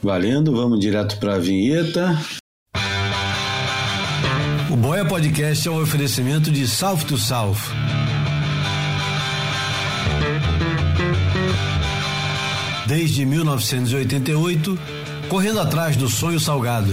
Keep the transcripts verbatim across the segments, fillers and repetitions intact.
Valendo, vamos direto para a vinheta. O Boia Podcast é um oferecimento de South to South. Desde mil novecentos e oitenta e oito, correndo atrás do sonho salgado.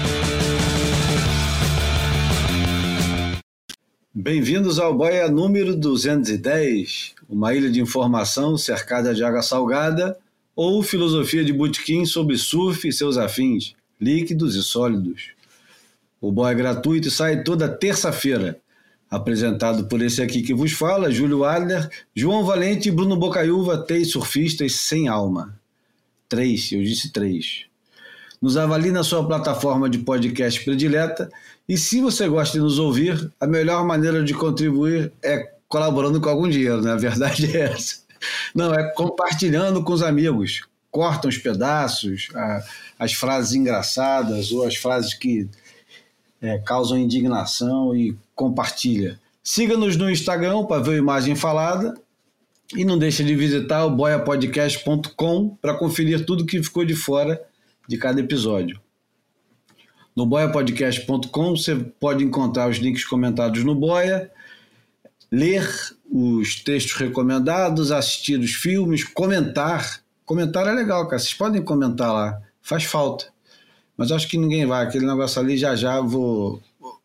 Bem-vindos ao Boia número duzentos e dez, uma ilha de informação cercada de água salgada, ou filosofia de botequim sobre surf e seus afins, líquidos e sólidos. O Boia é gratuito e sai toda terça-feira, apresentado por esse aqui que vos fala, Júlio Adler, João Valente e Bruno Bocaiúva, três surfistas sem alma. Três, eu disse três. Nos avalie na sua plataforma de podcast predileta e se você gosta de nos ouvir, a melhor maneira de contribuir é colaborando com algum dinheiro, né? A verdade é essa. Não, é compartilhando com os amigos. Cortam os pedaços, a, as frases engraçadas ou as frases que é, causam indignação e compartilha. Siga-nos no Instagram para ver a imagem falada e não deixe de visitar o boia podcast ponto com para conferir tudo que ficou de fora de cada episódio. No boia podcast ponto com você pode encontrar os links comentados no Boia, ler os textos recomendados, assistir os filmes, comentar. Comentar é legal, cara. Vocês podem comentar lá. Faz falta. Mas acho que ninguém vai. Aquele negócio ali, já já vou,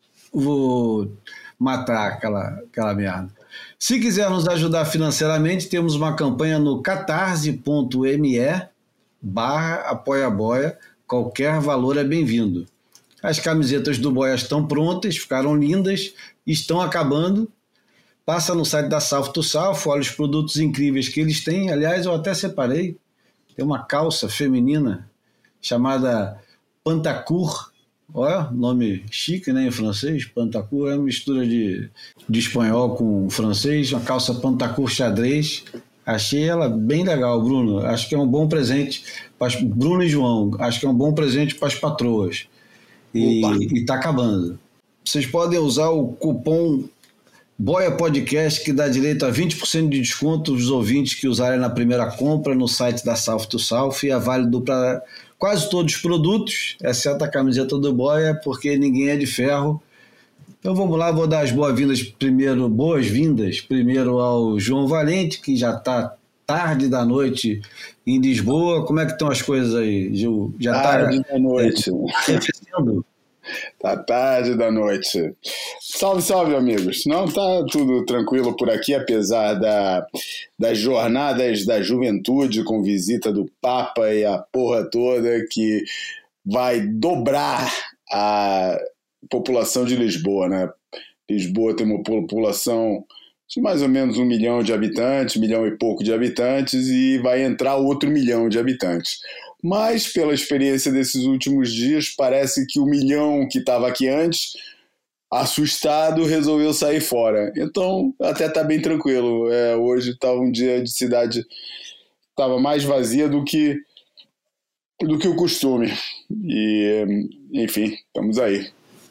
vou matar aquela, aquela merda. Se quiser nos ajudar financeiramente, temos uma campanha no catarse.me barra apoia boia. Qualquer valor é bem-vindo. As camisetas do Boia estão prontas, ficaram lindas, estão acabando. Passa no site da South to South, olha os produtos incríveis que eles têm. Aliás, eu até separei. Tem uma calça feminina chamada Pantacourt. Olha, nome chique, né, em francês. Pantacourt é uma mistura de, de espanhol com francês. Uma calça Pantacourt xadrez. Achei ela bem legal, Bruno. Acho que é um bom presente para as, Bruno e João. Acho que é um bom presente para as patroas. E está acabando. Vocês podem usar o cupom Boia Podcast, que dá direito a vinte por cento de desconto aos ouvintes que usarem na primeira compra no site da South to South, e é válido para quase todos os produtos, exceto a camiseta do Boia, porque ninguém é de ferro. Então vamos lá, vou dar as boas-vindas primeiro, boas-vindas primeiro ao João Valente, que já está tarde da noite em Lisboa. Como é que estão as coisas aí, Gil? Já tarde tá, da noite. É, Tá tarde da noite. Salve, salve, amigos. Não, tá tudo tranquilo por aqui, apesar da, das jornadas da juventude com visita do Papa e a porra toda que vai dobrar a população de Lisboa, né? Lisboa tem uma população de mais ou menos um milhão de habitantes, milhão e pouco de habitantes, e vai entrar outro milhão de habitantes. Mas, pela experiência desses últimos dias, parece que o milhão que estava aqui antes, assustado, resolveu sair fora. Então, até está bem tranquilo. É, hoje estava um dia de cidade, estava mais vazia do que, do que o costume. E, enfim, estamos aí.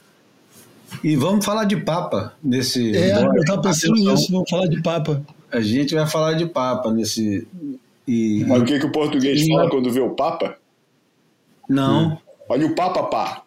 E vamos falar de Papa nesse... É, eu estava pensando nisso, vamos falar de Papa. A gente vai falar de Papa nesse... E, Mas o que, que o português e... fala quando vê o Papa? Não. Hum. Olha o Papa, pá.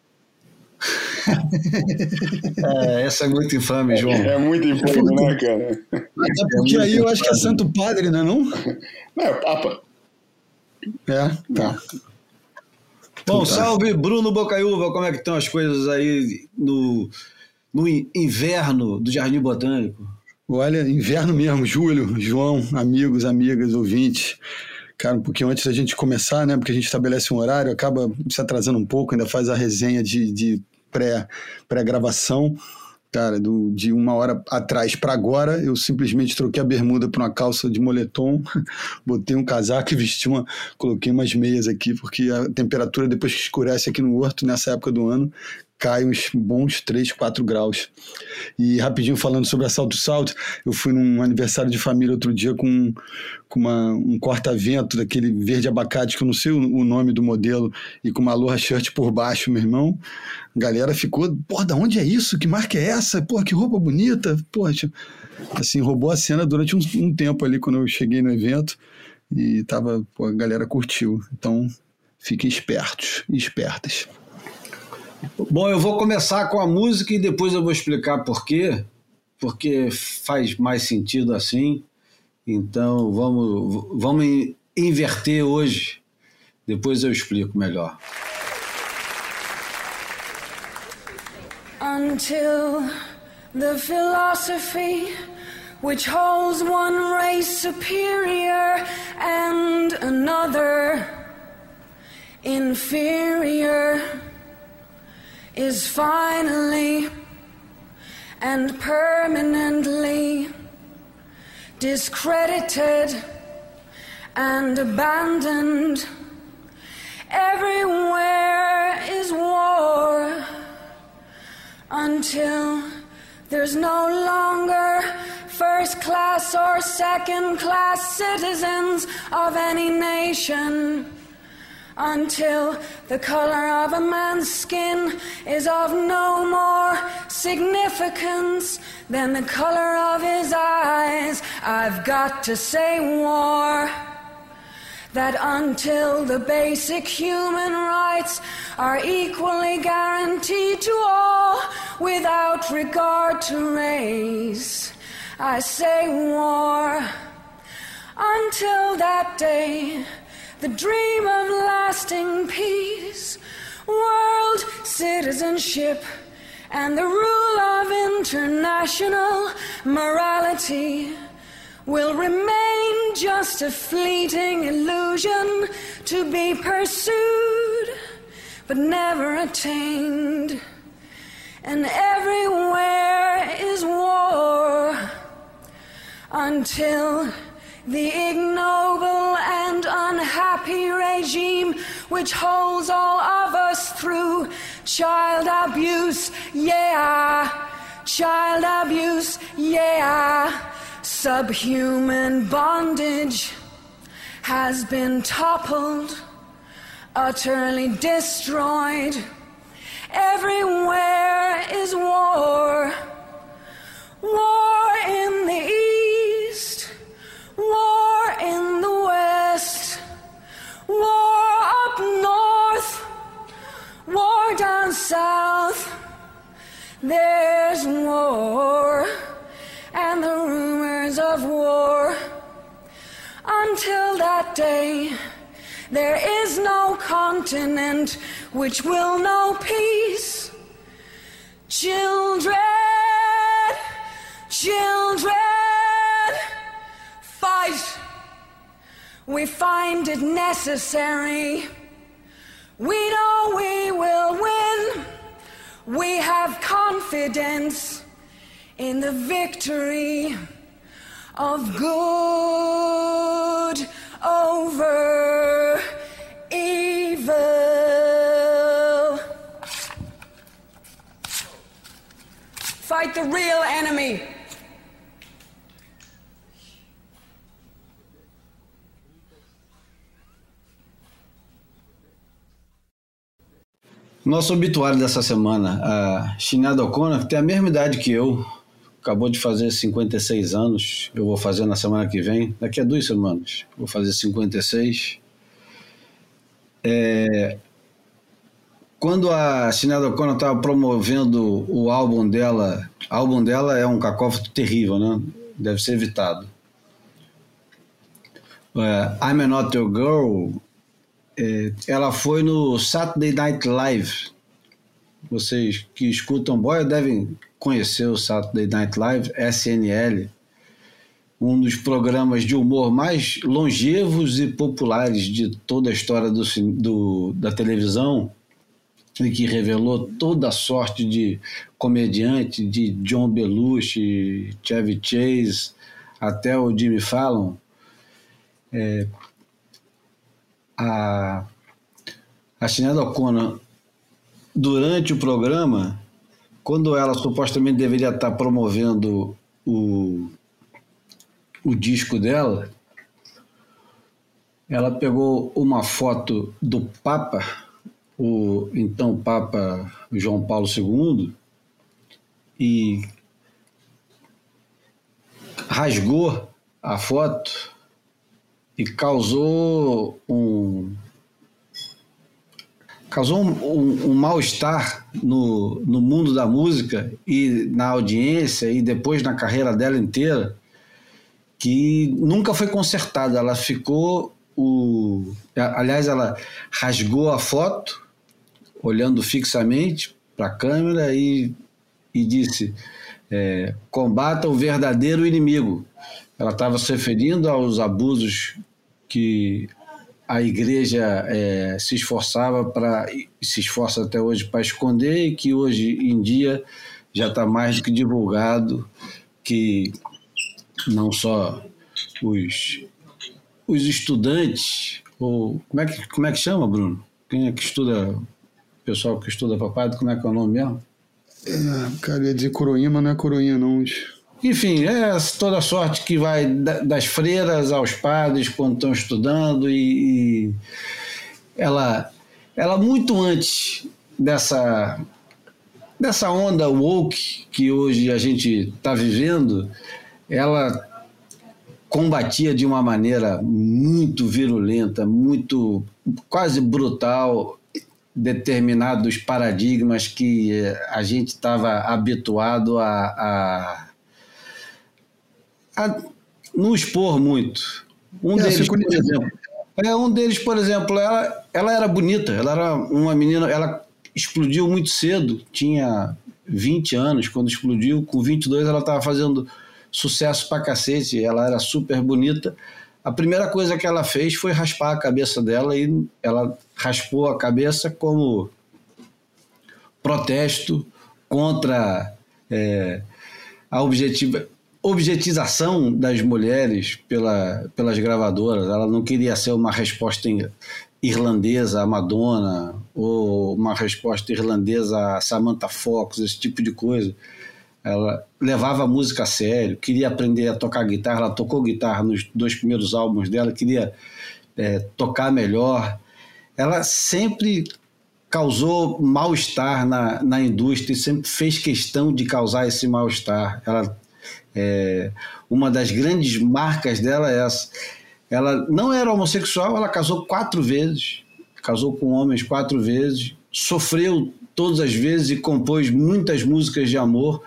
É, essa é muito infame, João. É, é muito infame, né, cara? Até porque é aí eu acho que é Santo Padre, não é não? Não, é o Papa. É, tá. Bom, salve Bruno Bocaiúva, como é que estão as coisas aí no, no inverno do Jardim Botânico? Olha, inverno mesmo, Júlio, João, amigos, amigas, ouvintes. Cara, um pouquinho antes da gente começar, né? Porque a gente estabelece um horário, acaba se atrasando um pouco, ainda faz a resenha de, de pré, pré-gravação. Cara, do, de uma hora atrás para agora, eu simplesmente troquei a bermuda por uma calça de moletom, botei um casaco e vesti uma, coloquei umas meias aqui, porque a temperatura, depois que escurece aqui no Horto, nessa época do ano, cai uns bons três, quatro graus. E rapidinho falando sobre a Salto Salto, eu fui num aniversário de família outro dia com, com uma, um corta-vento daquele verde abacate, que eu não sei o, o nome do modelo, e com uma Aloha shirt por baixo, meu irmão. A galera ficou, porra, da onde é isso? Que marca é essa? Porra, que roupa bonita. Porra, assim, roubou a cena durante um, um tempo ali, quando eu cheguei no evento, e tava, pô, a galera curtiu. Então, Fiquem espertos e espertas. Bom, eu vou começar com a música e depois eu vou explicar por quê, porque faz mais sentido assim. Então vamos, vamos inverter hoje, depois eu explico melhor. Until the philosophy which holds one race superior and another inferior is finally and permanently discredited and abandoned. Everywhere is war until there's no longer first class or second class citizens of any nation, until the color of a man's skin is of no more significance than the color of his eyes. I've got to say war. That until the basic human rights are equally guaranteed to all without regard to race, I say war. Until that day, the dream of lasting peace, world citizenship, and the rule of international morality will remain just a fleeting illusion to be pursued but never attained. And everywhere is war until the ignoble and unhappy regime which holds all of us through child abuse, yeah, child abuse, yeah, subhuman bondage has been toppled, utterly destroyed. Everywhere is war, war in the east, war in the west, war up north, war down south. There's war and the rumors of war. Until that day, there is no continent which will know peace. Children, children, fight. We find it necessary. We know we will win. We have confidence in the victory of good over evil. Fight the real enemy. Nosso obituário dessa semana, a Sinéad O'Connor, tem a mesma idade que eu, acabou de fazer cinquenta e seis anos, eu vou fazer na semana que vem, daqui a duas semanas, vou fazer cinquenta e seis. É, quando a Sinéad O'Connor estava promovendo o álbum dela, o álbum dela é um cacófato terrível, né? Deve ser evitado. É, I'm Not Your Girl, é, ela foi no Saturday Night Live. Vocês que escutam Boia devem conhecer o Saturday Night Live, S N L, um dos programas de humor mais longevos e populares de toda a história do, do, da televisão, e que revelou toda a sorte de comediante, de John Belushi, Chevy Chase, até o Jimmy Fallon. É, a, a Sinéad O'Connor, durante o programa, quando ela supostamente deveria estar promovendo o, o disco dela, ela pegou uma foto do Papa, o então Papa João Paulo segundo, e rasgou a foto e causou um, causou um, um, um mal-estar no, no mundo da música e na audiência e depois na carreira dela inteira, que nunca foi consertada. Ela ficou... O, aliás, ela rasgou a foto, olhando fixamente para a câmera e, e disse, é, combata o verdadeiro inimigo. Ela estava se referindo aos abusos que a igreja é, se esforçava para, se esforça até hoje para esconder, e que hoje em dia já está mais do que divulgado, que não só os, os estudantes, ou como é que, como é que chama, Bruno? Quem é que estuda, o pessoal que estuda papai, como é que é o nome mesmo? É, cara, eu ia dizer coroinha, mas não é coroinha não. Enfim, é toda a sorte que vai das freiras aos padres quando estão estudando, e, e ela, ela muito antes dessa, dessa onda woke que hoje a gente está vivendo, ela combatia de uma maneira muito virulenta, muito quase brutal, determinados paradigmas que a gente estava habituado a, a, a não expor muito. Um, é, deles, por exemplo, é, um deles, por exemplo, ela, ela era bonita, ela era uma menina, ela explodiu muito cedo, tinha vinte anos quando explodiu, com vinte e dois ela estava fazendo sucesso pra cacete, ela era super bonita. A primeira coisa que ela fez foi raspar a cabeça dela, e ela raspou a cabeça como protesto contra é, a objetiva, objetização das mulheres pela, pelas gravadoras. Ela não queria ser uma resposta irlandesa a Madonna, ou uma resposta irlandesa a Samantha Fox, esse tipo de coisa. Ela levava a música a sério, queria aprender a tocar guitarra. Ela tocou guitarra nos dois primeiros álbuns dela, queria é, tocar melhor. Ela sempre causou mal-estar na, na indústria e sempre fez questão de causar esse mal-estar. Ela, é, uma das grandes marcas dela é essa. Ela não era homossexual, ela casou quatro vezes, casou com homens quatro vezes, sofreu todas as vezes e compôs muitas músicas de amor,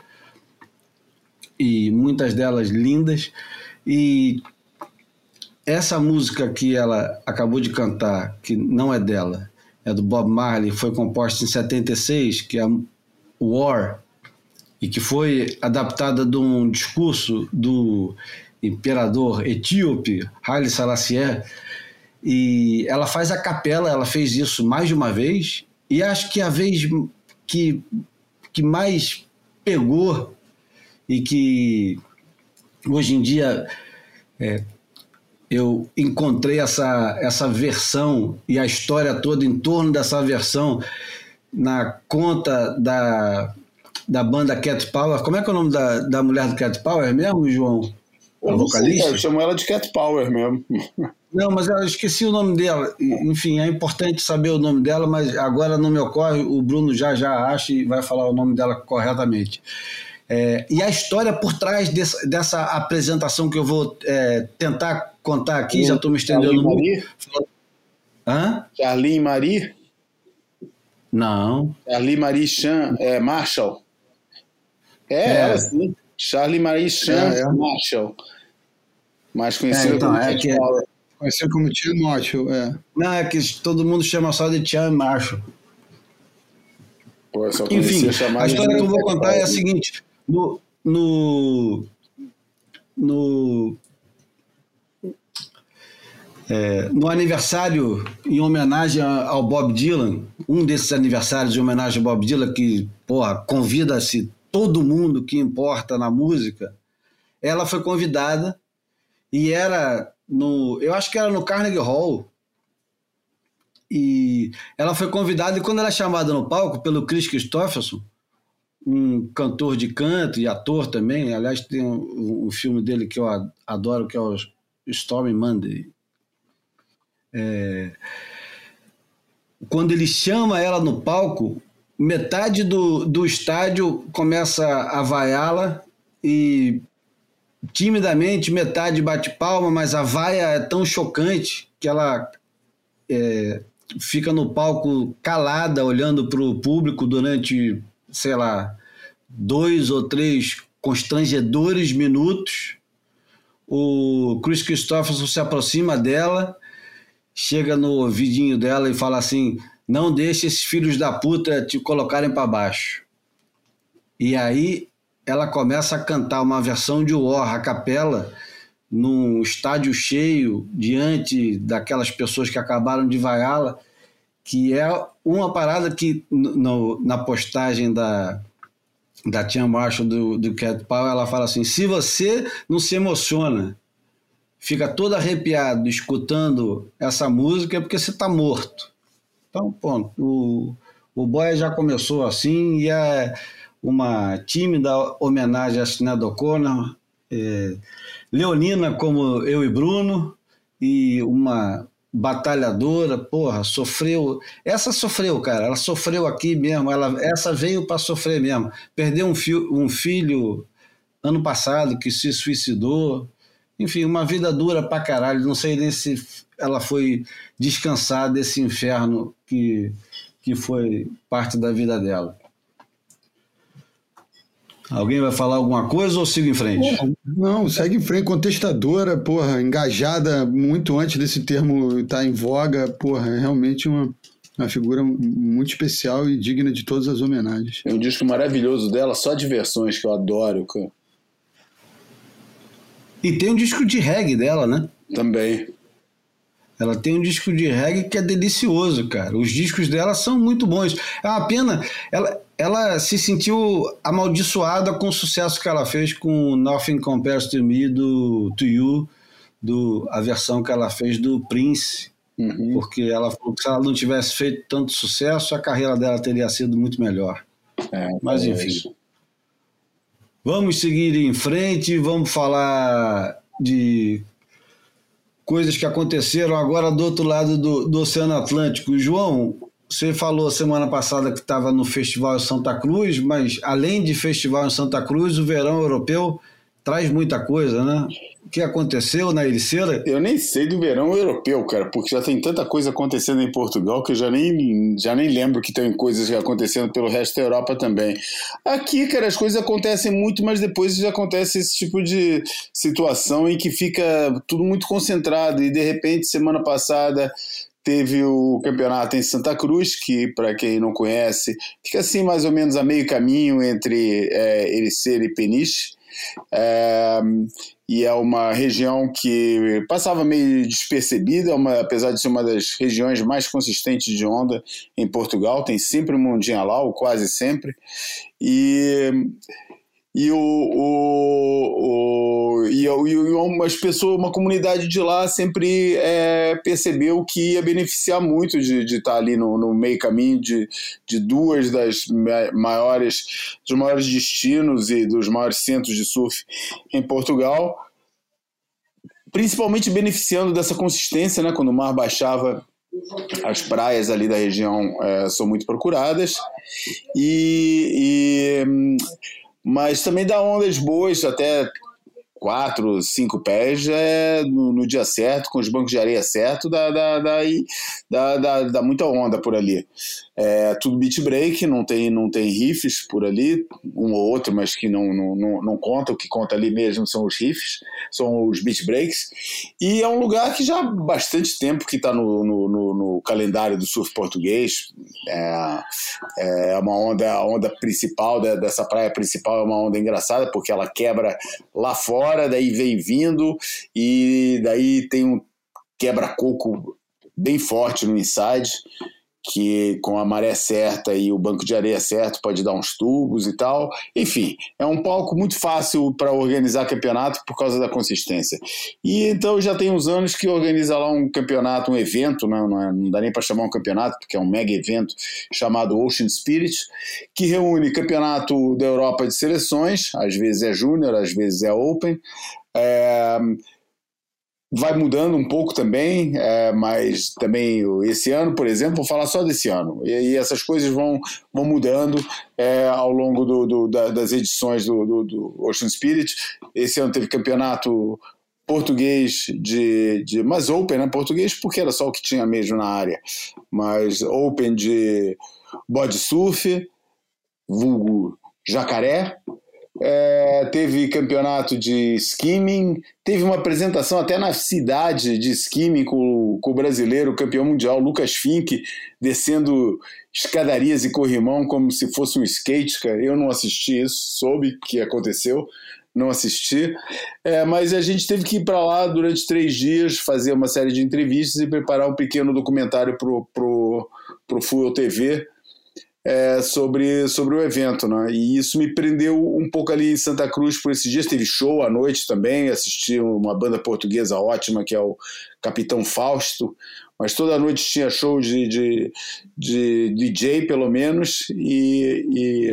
e muitas delas lindas. E essa música que ela acabou de cantar, que não é dela, é do Bob Marley, foi composta em setenta e seis, que é War, e que foi adaptada de um discurso do imperador etíope Haile Selassie, e ela faz a capela. Ela fez isso mais de uma vez, e acho que a vez que, que mais pegou e que hoje em dia é, eu encontrei essa, essa versão e a história toda em torno dessa versão na conta da, da banda Cat Power. Como é que é o nome da, da mulher do Cat Power mesmo, João? A vocalista? Eu chamo ela de Cat Power mesmo. Não, mas eu esqueci o nome dela. Enfim, é importante saber o nome dela, mas agora não me ocorre. O Bruno já já acha e vai falar o nome dela corretamente. É, e a história por trás dessa, dessa apresentação que eu vou é, tentar contar aqui, o já estou me estendendo muito. Hã? Charlie Marie? Não. Charlie Marie Chan, é, Marshall. É, é. ela sim. Charlie Marie Chan é, é. Marshall. Mais conhecida é, então, como é Cat que Power. Conhecido como Chan Marshall, é. Não, é que todo mundo chama só de Chan Marshall. Pô, eu só Enfim, a história que eu vou contar é a seguinte. No, no, no, é, no aniversário em homenagem ao Bob Dylan, um desses aniversários em homenagem ao Bob Dylan, que, porra, convida-se todo mundo que importa na música, ela foi convidada, e era no, eu acho que era no Carnegie Hall, e ela foi convidada, e quando ela é chamada no palco pelo Chris Christopherson, um cantor de canto e ator também, aliás tem um, um filme dele que eu adoro, que é o Stormy Monday. É, quando ele chama ela no palco, metade do, do estádio começa a vaiá-la, e timidamente metade bate palma, mas a vaia é tão chocante que ela é, fica no palco calada, olhando para o público durante, sei lá, dois ou três constrangedores minutos. O Kris Kristofferson se aproxima dela, chega no ouvidinho dela e fala assim: não deixe esses filhos da puta te colocarem para baixo. E aí ela começa a cantar uma versão de War, a capela, num estádio cheio, diante daquelas pessoas que acabaram de vaiá-la, que é uma parada que no, na postagem da, da Tia Marshall do, do Cat Power, ela fala assim: se você não se emociona, fica todo arrepiado escutando essa música, é porque você está morto. Então, ponto. O, o Boia já começou assim, e é uma tímida homenagem a Sinéad O'Connor, é, leonina como eu e Bruno, e uma batalhadora, porra, sofreu, essa sofreu, cara, ela sofreu aqui mesmo, ela, essa veio para sofrer mesmo, perdeu um, fio, um filho ano passado que se suicidou, enfim, uma vida dura pra caralho, não sei nem se ela foi descansar desse inferno que, que foi parte da vida dela. Alguém vai falar alguma coisa ou sigo em frente? Não, segue em frente. Contestadora, porra, engajada muito antes desse termo estar em voga, porra, é realmente uma, uma figura muito especial e digna de todas as homenagens. É um disco maravilhoso dela, só de versões que eu adoro. Cara. E tem um disco de reggae dela, né? Também. Ela tem um disco de reggae que é delicioso, cara. Os discos dela são muito bons. É uma pena... Ela... Ela se sentiu amaldiçoada com o sucesso que ela fez com Nothing Compares to Me, do To You, do, a versão que ela fez do Prince, uhum. Porque ela falou que se ela não tivesse feito tanto sucesso, a carreira dela teria sido muito melhor. É, Mas enfim. Vamos seguir em frente, vamos falar de coisas que aconteceram agora do outro lado do, do Oceano Atlântico. João, você falou semana passada que estava no Festival em Santa Cruz, mas além de Festival em Santa Cruz, o verão europeu traz muita coisa, né? O que aconteceu na Ericeira? Eu nem sei do verão europeu, cara, porque já tem tanta coisa acontecendo em Portugal que eu já nem, já nem lembro que tem coisas acontecendo pelo resto da Europa também. Aqui, cara, as coisas acontecem muito, mas depois já acontece esse tipo de situação em que fica tudo muito concentrado e, de repente, semana passada... Teve o campeonato em Santa Cruz, que, para quem não conhece, fica assim mais ou menos a meio caminho entre é, Ericeira e Peniche. É, e é uma região que passava meio despercebida, uma, apesar de ser uma das regiões mais consistentes de onda em Portugal. Tem sempre uma ondinha lá, ou quase sempre. E... E, o, o, o, e, e umas pessoas, uma comunidade de lá sempre é, percebeu que ia beneficiar muito de, de estar ali no, no meio caminho de, de duas das maiores, dos maiores destinos e dos maiores centros de surf em Portugal, principalmente beneficiando dessa consistência, né? Quando o mar baixava, as praias ali da região é, são muito procuradas e... e mas também dá ondas boas, até quatro, cinco pés é, no, no dia certo, com os bancos de areia certo, dá, dá, dá, dá, dá, dá muita onda por ali. É tudo beach break, não tem, não tem riffs por ali, um ou outro, mas que não, não, não, não conta, o que conta ali mesmo são os riffs, são os beach breaks, e é um lugar que já há bastante tempo que está no, no, no, no calendário do surf português. É, é uma onda, a onda principal dessa praia principal é uma onda engraçada, porque ela quebra lá fora, daí vem vindo, e daí tem um quebra-coco bem forte no inside, que com a maré certa e o banco de areia certo pode dar uns tubos e tal. Enfim, é um palco muito fácil para organizar campeonato por causa da consistência. E então já tem uns anos que organiza lá um campeonato, um evento, não, não, é, não dá nem para chamar um campeonato, porque é um mega evento chamado Ocean Spirit, que reúne campeonato da Europa de seleções, às vezes é Júnior, às vezes é Open, é... vai mudando um pouco também, é, mas também esse ano, por exemplo, vou falar só desse ano, e, e essas coisas vão, vão mudando é, ao longo do, do, da, das edições do, do, do Ocean Spirit. Esse ano teve campeonato português de, de... Mas Open, né? Português porque era só o que tinha mesmo na área. Mas Open de body surf, vulgo jacaré. É, teve campeonato de skimming, teve uma apresentação até na cidade de skimming com, com o brasileiro, campeão mundial Lucas Fink, descendo escadarias e corrimão como se fosse um skate. Cara. Eu não assisti isso, soube que aconteceu, não assisti, é, mas a gente teve que ir para lá durante três dias, fazer uma série de entrevistas e preparar um pequeno documentário para o pro, pro Fuel T V, É, sobre, sobre o evento, né? E isso me prendeu um pouco ali em Santa Cruz por esses dias. Teve show à noite também, assisti uma banda portuguesa ótima que é o Capitão Fausto, mas toda noite tinha show de, de, de D J pelo menos, e, e,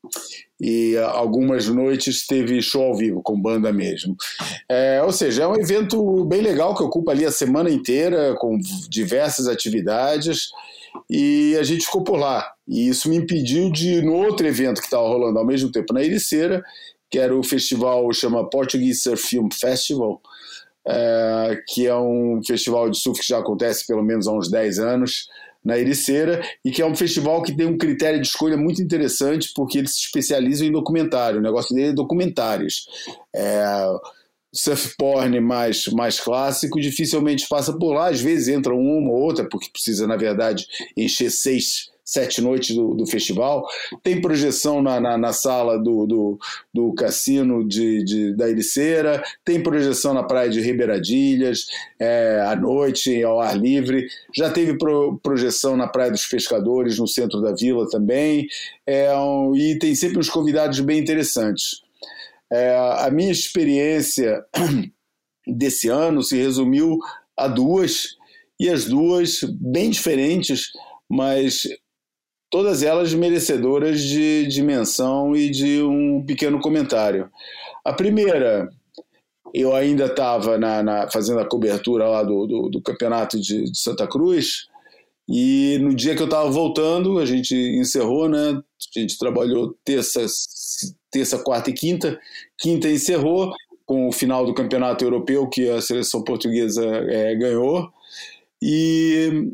e algumas noites teve show ao vivo com banda mesmo. É, ou seja, é um evento bem legal que ocupa ali a semana inteira com diversas atividades. E a gente ficou por lá, e isso me impediu de ir no outro evento que estava rolando ao mesmo tempo na Ericeira, que era o festival, chama Portuguese Surf Film Festival, é, que é um festival de surf que já acontece pelo menos há uns dez anos na Ericeira, e que é um festival que tem um critério de escolha muito interessante, porque eles se especializam em documentário, o negócio dele é documentários. É, surf porn mais, mais clássico dificilmente passa por lá, às vezes entra uma ou outra, porque precisa, na verdade, encher seis, sete noites do, do festival. Tem projeção na, na, na sala do, do, do cassino de, de, da Ericeira, tem projeção na praia de Ribeiradilhas, é, à noite, ao ar livre, já teve pro, projeção na Praia dos Pescadores, no centro da vila também, é, um, e tem sempre uns convidados bem interessantes. É, a minha experiência desse ano se resumiu a duas, e as duas bem diferentes, mas todas elas merecedoras de, de menção e de um pequeno comentário. A primeira, eu ainda estava na, na, fazendo a cobertura lá do, do, do campeonato de, de Santa Cruz, e no dia que eu estava voltando, a gente encerrou, né? A gente trabalhou terça, terça, quarta e quinta. Quinta encerrou com o final do campeonato europeu que a seleção portuguesa é, ganhou. E,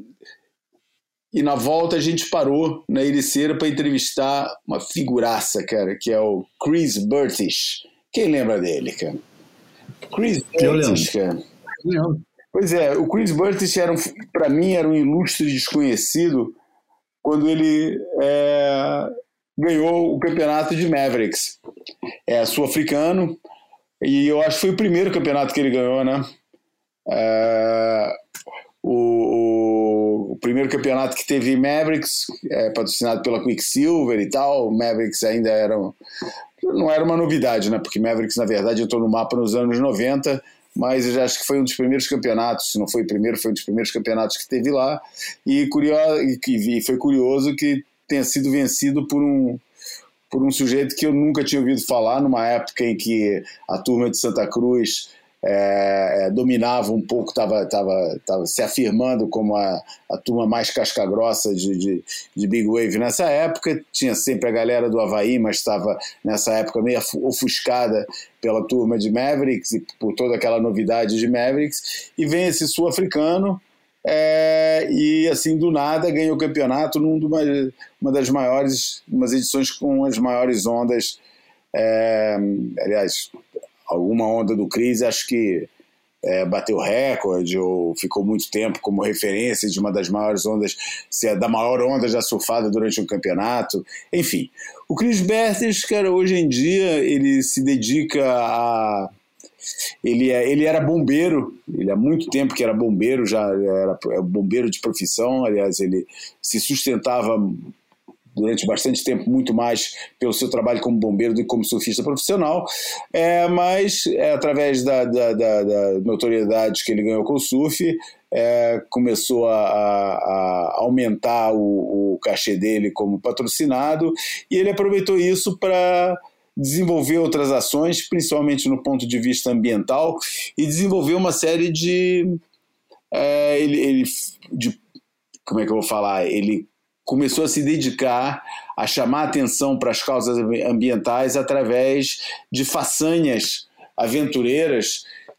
e na volta a gente parou na Ericeira para entrevistar uma figuraça, cara, que é o Chris Burtish. Quem lembra dele, cara? Chris Burtish, cara. Eu Pois é, o Chris Burtish, um, para mim, era um ilustre desconhecido quando ele é, ganhou o campeonato de Mavericks. É sul-africano, e eu acho que foi o primeiro campeonato que ele ganhou, né? É, o, o, o primeiro campeonato que teve Mavericks, é, patrocinado pela Quicksilver e tal. Mavericks ainda era... Não era uma novidade, né? Porque Mavericks, na verdade, entrou no mapa nos anos noventa, mas eu já acho que foi um dos primeiros campeonatos, se não foi o primeiro, foi um dos primeiros campeonatos que teve lá, e, curioso, e foi curioso que tenha sido vencido por um, por um sujeito que eu nunca tinha ouvido falar, numa época em que a turma de Santa Cruz é, é, dominava um pouco, estava tava, tava se afirmando como a, a turma mais casca-grossa de, de, de Big Wave nessa época. Tinha sempre a galera do Havaí, mas estava nessa época meio ofuscada pela turma de Mavericks e por toda aquela novidade de Mavericks, e vem esse sul-africano é, e assim do nada ganha o campeonato numa uma das maiores, umas edições com as maiores ondas, é, aliás, alguma onda do Chris acho que é, bateu recorde ou ficou muito tempo como referência de uma das maiores ondas, se é da maior onda já surfada durante um campeonato, enfim. O Chris Burtish, cara, hoje em dia ele se dedica a... Ele, é, ele era bombeiro, ele há muito tempo que era bombeiro, já era bombeiro de profissão, aliás, ele se sustentava durante bastante tempo muito mais pelo seu trabalho como bombeiro do que como surfista profissional, é, mas é, através da, da, da, da notoriedade que ele ganhou com o surf, é, começou a, a aumentar o, o cachê dele como patrocinado, e ele aproveitou isso para desenvolver outras ações, principalmente no ponto de vista ambiental, e desenvolver uma série de, é, ele, ele, de como é que eu vou falar, ele começou a se dedicar a chamar atenção para as causas ambientais através de façanhas aventureiras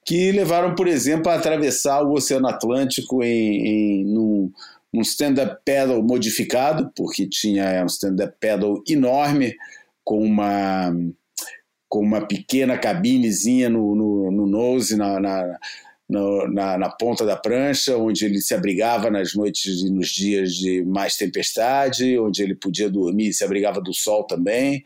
que levaram, por exemplo, a atravessar o Oceano Atlântico em, em, num, num stand-up paddle modificado, porque tinha um stand-up paddle enorme, com uma, com uma pequena cabinezinha no, no, no nose, na, na, no, na, na ponta da prancha, onde ele se abrigava nas noites e nos dias de mais tempestade, onde ele podia dormir e se abrigava do sol também.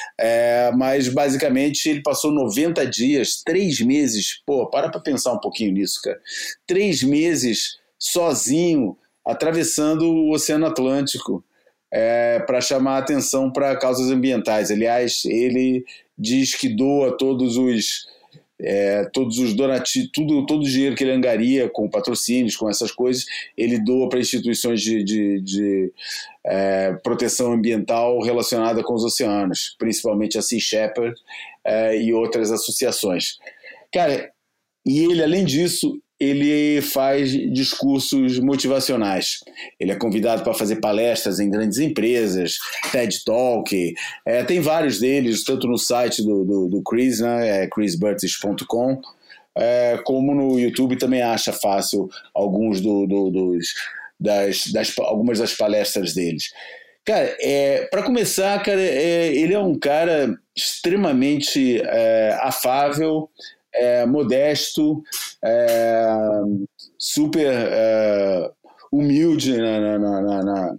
É, mas, basicamente, ele passou noventa dias, três meses, pô, para para pensar um pouquinho nisso, cara. Três meses sozinho, atravessando o Oceano Atlântico, é, para chamar a atenção para causas ambientais. Aliás, ele diz que doa todos os É, todos os donativos, tudo, todo o dinheiro que ele angaria com patrocínios, com essas coisas, ele doa para instituições de, de, de é, proteção ambiental relacionada com os oceanos, principalmente a Sea Shepherd é, e outras associações. Cara, e ele, além disso, ele faz discursos motivacionais. Ele é convidado para fazer palestras em grandes empresas, TED Talk, é, tem vários deles, tanto no site do, do, do Chris, né, é chris burtis ponto com, é, como no YouTube também acha fácil alguns do, do, dos, das, das, algumas das palestras deles. Cara, é, para começar, cara, é, ele é um cara extremamente é, afável, É, modesto, é, super é, humilde na, na, na, na,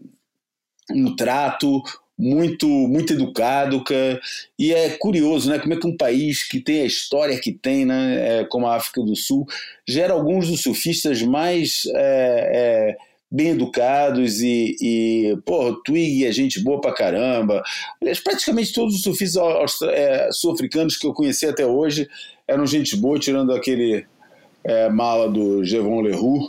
no trato, muito, muito educado, cara. E é curioso, né, como é que um país que tem a história que tem, né, é, como a África do Sul, gera alguns dos surfistas mais é, é, bem educados e, e pô, Twig é gente boa pra caramba. Aliás, praticamente todos os surfistas é, sul-africanos que eu conheci até hoje eram gente boa, tirando aquele é, mala do Jevon Leroux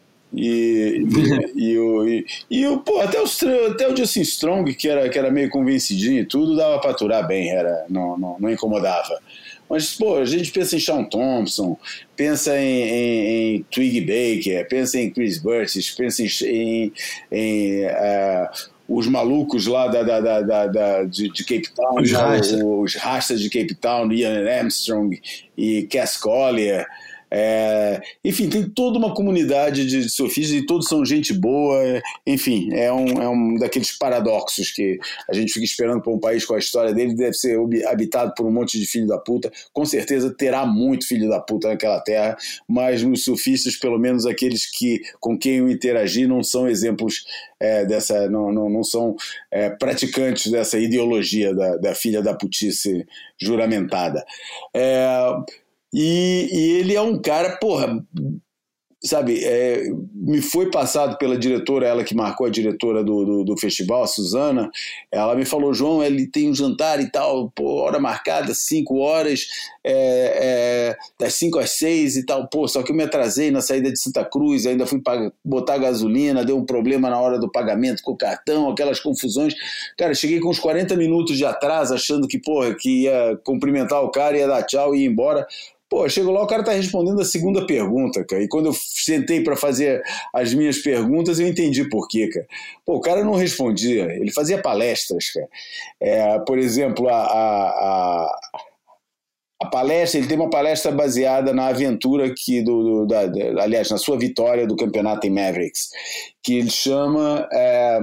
e, e, e, o, e, e o, pô, até, os, até o Justin Strong, que era, que era meio convencidinho e tudo, dava pra aturar bem, era, não, não, não incomodava. Mas, pô, a gente pensa em Shaun Thompson, pensa em, em, em Twig Baker, pensa em Chris Burtis, pensa em, em, em uh, os malucos lá da, da, da, da, da, de, de Cape Town, os, lá, os rastas de Cape Town, Ian Armstrong e Cass Collier. É, enfim, tem toda uma comunidade de surfistas e todos são gente boa. Enfim, é um, é um daqueles paradoxos que a gente fica esperando para um país com a história dele, deve ser habitado por um monte de filho da puta. Com certeza terá muito filho da puta naquela terra, mas nos surfistas, pelo menos aqueles que, com quem eu interagi, não são exemplos é, dessa, não, não, não são é, praticantes dessa ideologia da, da filha da putice juramentada. É, E, e ele é um cara, porra, sabe, é, me foi passado pela diretora, ela que marcou a diretora do, do, do festival, a Suzana, ela me falou, João, ele tem um jantar e tal, pô, hora marcada, cinco horas, é, é, das cinco às seis e tal, pô, só que eu me atrasei na saída de Santa Cruz, ainda fui pagar, botar gasolina, deu um problema na hora do pagamento com o cartão, aquelas confusões, cara, cheguei com uns quarenta minutos de atraso, achando que, porra, que ia cumprimentar o cara, ia dar tchau e ir embora. Pô, chego lá, o cara tá respondendo a segunda pergunta, cara. E quando eu sentei para fazer as minhas perguntas, eu entendi por quê, cara. Pô, o cara não respondia, ele fazia palestras, cara. É, por exemplo, a, a, a, a palestra, ele tem uma palestra baseada na aventura que do, do da, da, aliás, na sua vitória do campeonato em Mavericks, que ele chama é,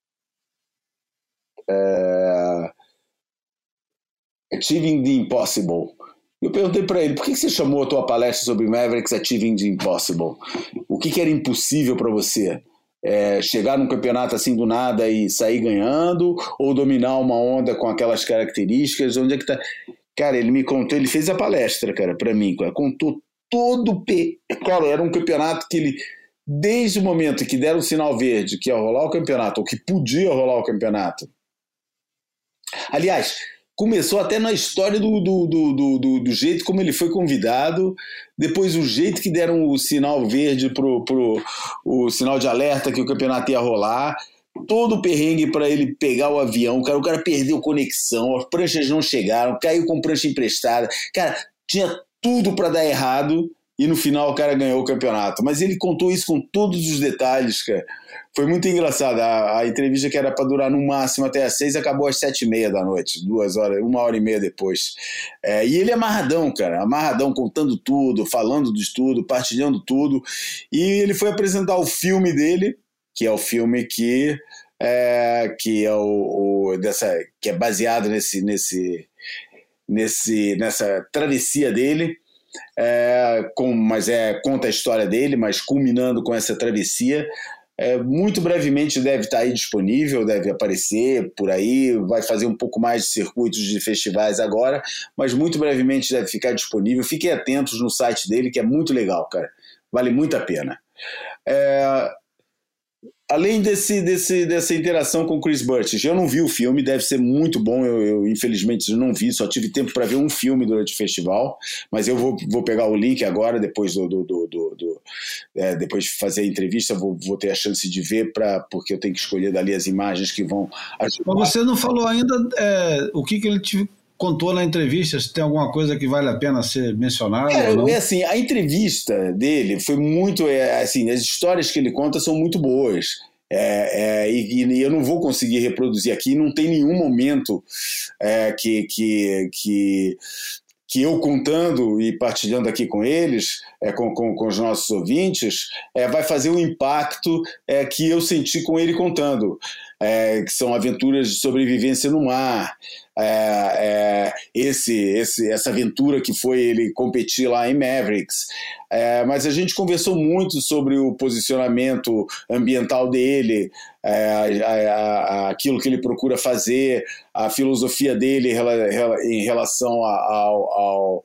é, Achieving the Impossible. Eu perguntei para ele, por que você chamou a tua palestra sobre Mavericks Achieving the Impossible? O que, que era impossível para você? É, chegar num campeonato assim do nada e sair ganhando, ou dominar uma onda com aquelas características? Onde é que tá? Cara, ele me contou, ele fez a palestra, cara, para mim, cara, contou todo o... Pe... Claro, era um campeonato que ele, desde o momento que deram o sinal verde que ia rolar o campeonato, ou que podia rolar o campeonato. Aliás, começou até na história do, do, do, do, do jeito como ele foi convidado, depois o jeito que deram o sinal verde, pro, pro, o sinal de alerta que o campeonato ia rolar, todo o perrengue para ele pegar o avião, cara, o cara perdeu conexão, as pranchas não chegaram, caiu com prancha emprestada, cara, tinha tudo para dar errado e no final o cara ganhou o campeonato. Mas ele contou isso com todos os detalhes, cara. Foi muito engraçado. A, a entrevista que era para durar no máximo até às seis acabou às sete e meia da noite, duas horas, uma hora e meia depois. É, e ele é amarradão, cara, amarradão, contando tudo, falando de tudo, partilhando tudo. E ele foi apresentar o filme dele, que é o filme que é, que é o, o dessa, que é baseado nesse, nesse, nesse, nessa travessia dele. É, com, mas é, conta a história dele, mas culminando com essa travessia. É, muito brevemente deve estar aí disponível, deve aparecer por aí, vai fazer um pouco mais de circuitos de festivais agora, mas muito brevemente deve ficar disponível. Fiquem atentos no site dele, que é muito legal, cara, vale muito a pena. É, além desse, desse, dessa interação com o Chris Burch, eu não vi o filme, deve ser muito bom, eu, eu infelizmente não vi, só tive tempo para ver um filme durante o festival, mas eu vou, vou pegar o link agora, depois, do, do, do, do, do é, depois de fazer a entrevista, vou, vou ter a chance de ver, pra, porque eu tenho que escolher dali as imagens que vão ajudar. Mas você não falou ainda é, o que, que ele te contou na entrevista, se tem alguma coisa que vale a pena ser mencionada é, ou não? É assim, a entrevista dele foi muito, é, assim, as histórias que ele conta são muito boas. É, é, e, e eu não vou conseguir reproduzir aqui, não tem nenhum momento é, que, que, que, que eu contando e partilhando aqui com eles, é, com, com, com os nossos ouvintes, é, vai fazer o impacto é, que eu senti com ele contando, é, que são aventuras de sobrevivência no mar, é, é, esse, esse, essa aventura que foi ele competir lá em Mavericks. É, mas a gente conversou muito sobre o posicionamento ambiental dele, é, a, a, aquilo que ele procura fazer, a filosofia dele em relação ao, ao,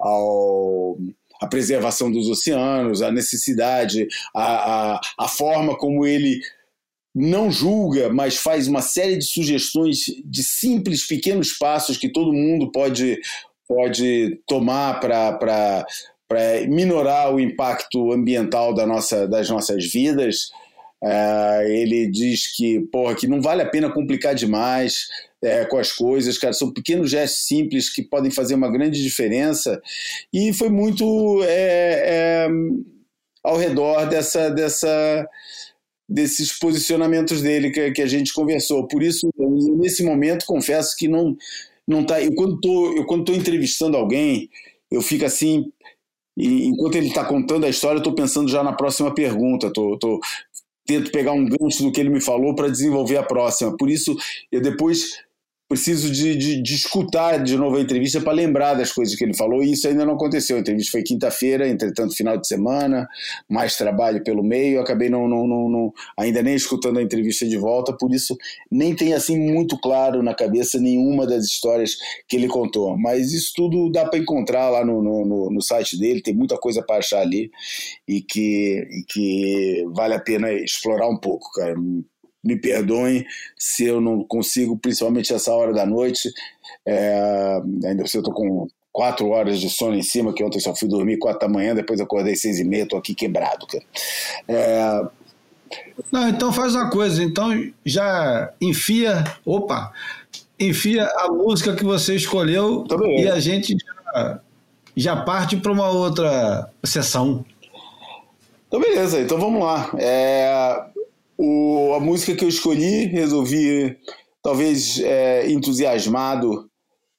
ao a preservação dos oceanos, a necessidade, a, a, a forma como ele não julga, mas faz uma série de sugestões de simples, pequenos passos que todo mundo pode, pode tomar para minorar o impacto ambiental da nossa, das nossas vidas. É, ele diz que, porra, que não vale a pena complicar demais é, com as coisas, cara, são pequenos gestos simples que podem fazer uma grande diferença, e foi muito é, é, ao redor dessa... dessa desses posicionamentos dele que, que a gente conversou. Por isso, eu, nesse momento, confesso que não, não tá, eu quando tô, eu quando estou entrevistando alguém, eu fico assim, e, enquanto ele está contando a história, eu estou pensando já na próxima pergunta, tô, tô, tento pegar um gancho do que ele me falou para desenvolver a próxima. Por isso, eu depois preciso de, de, de escutar de novo a entrevista para lembrar das coisas que ele falou, e isso ainda não aconteceu. A entrevista foi quinta-feira, entretanto final de semana, mais trabalho pelo meio, eu acabei não, não, não, não, ainda nem escutando a entrevista de volta, por isso nem tem assim muito claro na cabeça nenhuma das histórias que ele contou, mas isso tudo dá para encontrar lá no, no, no site dele, tem muita coisa para achar ali, e que, e que vale a pena explorar um pouco, cara. Me perdoem se eu não consigo, principalmente essa hora da noite, é, ainda se eu estou com quatro horas de sono em cima, que ontem só fui dormir quatro da manhã, depois acordei seis e meia, estou aqui quebrado, cara. É... Não, então faz uma coisa, então já enfia, opa, enfia a música que você escolheu e a gente já, já parte para uma outra sessão. Então beleza, então vamos lá. É... O, a música que eu escolhi, resolvi, talvez é, entusiasmado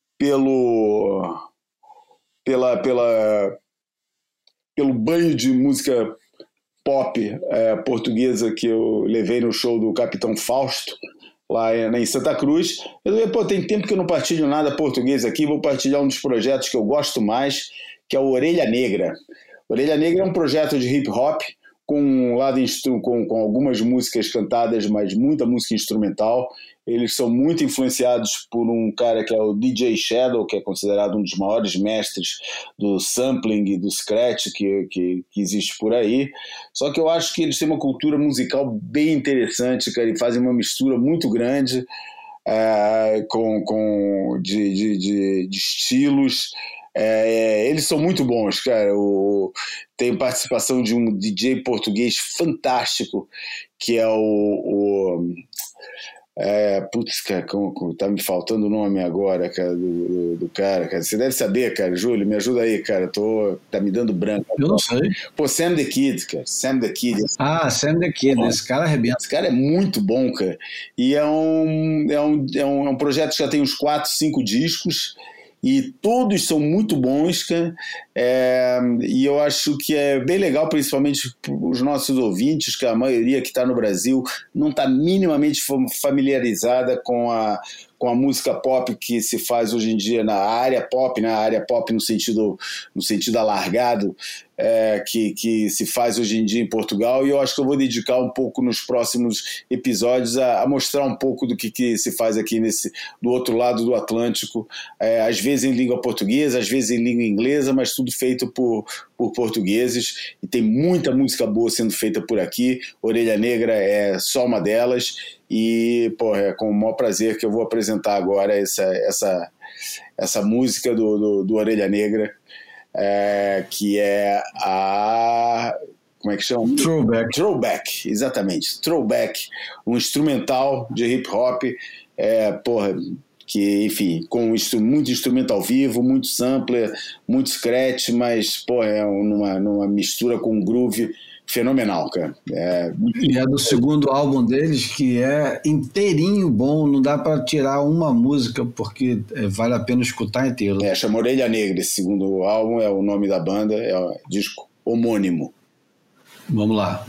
pelo, pela, pela, pelo banho de música pop é, portuguesa que eu levei no show do Capitão Fausto, lá em Santa Cruz. Eu falei, pô, tem tempo que eu não partilho nada português aqui, vou partilhar um dos projetos que eu gosto mais, que é o Orelha Negra. Orelha Negra é um projeto de hip hop, com um lado com, com algumas músicas cantadas, mas muita música instrumental. Eles são muito influenciados por um cara que é o D J Shadow, que é considerado um dos maiores mestres do sampling e do scratch que, que, que existe por aí. Só que eu acho que eles têm uma cultura musical bem interessante, cara, e fazem uma mistura muito grande é, com, com, de, de, de, de estilos. É, eles são muito bons, cara. O, tem participação de um D J português fantástico, que é o, o É, putz, cara, como, como, tá me faltando o nome agora, cara, do, do, do cara, cara. Você deve saber, cara. Júlio, me ajuda aí, cara. Tô, tá me dando branco. Eu não sei. Pô, Sam the Kid, cara. Sam the Kid. Ah, Sam the Kid. Esse cara arrebenta. Esse cara é muito bom, cara. E é um, é um, é um, é um projeto que já tem uns quatro, cinco discos. E todos são muito bons, cara. É, e eu acho que é bem legal, principalmente para os nossos ouvintes, que a maioria que está no Brasil não está minimamente familiarizada com a, com a música pop que se faz hoje em dia na área pop, na área pop no sentido, no sentido alargado, é, que, que se faz hoje em dia em Portugal. E eu acho que eu vou dedicar um pouco nos próximos episódios a, a mostrar um pouco do que, que se faz aqui nesse, do outro lado do Atlântico, é, às vezes em língua portuguesa, às vezes em língua inglesa, mas tudo feito por, por portugueses, e tem muita música boa sendo feita por aqui. Orelha Negra é só uma delas, e pô, é com o maior prazer que eu vou apresentar agora essa, essa, essa música do, do, do Orelha Negra, é, que é a... como é que chama? Throwback. Throwback, exatamente. Throwback, um instrumental de hip hop, é, porra, que, enfim, com muito instrumento ao vivo, muito sampler, muito scratch, mas, pô, é uma, numa mistura com groove fenomenal, cara. É... E é do segundo álbum deles, que é inteirinho bom, não dá para tirar uma música, porque vale a pena escutar inteiro. É, chama Orelha Negra, esse segundo álbum, é o nome da banda, é o disco homônimo. Vamos lá.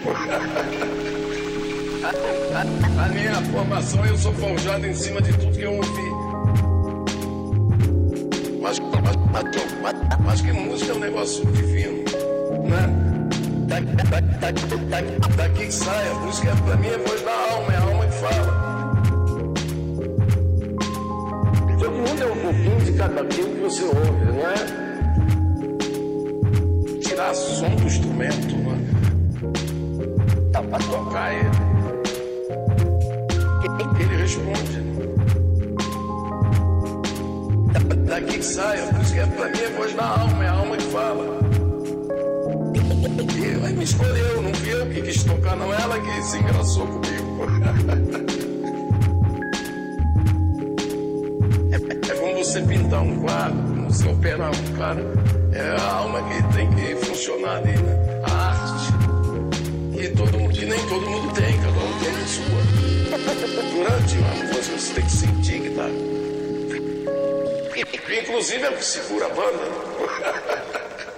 A, a, a minha formação, eu sou forjado em cima de tudo que eu ouvi. Mas, mas, mas, mas que música é um negócio divino, né? Da, da, da, da, daqui que sai, a música pra mim é voz da alma, é a alma que fala. Todo mundo é um pouquinho de cada aquilo que você ouve, não é? Tirar som do instrumento, né? Dá pra tocar ele. Ele responde. Da, daqui que sai, a música pra mim é voz da alma, é a alma que fala. Ela me escolheu, não fui eu que quis tocar, não, ela que se engraçou comigo. É, é como você pintar um quadro, como você operar um quadro. É a alma que tem que funcionar ali, né? A arte. E, todo mundo, e nem todo mundo tem, cada um tem a sua. Durante uma música você tem que sentir que tá. Inclusive é o que segura a banda.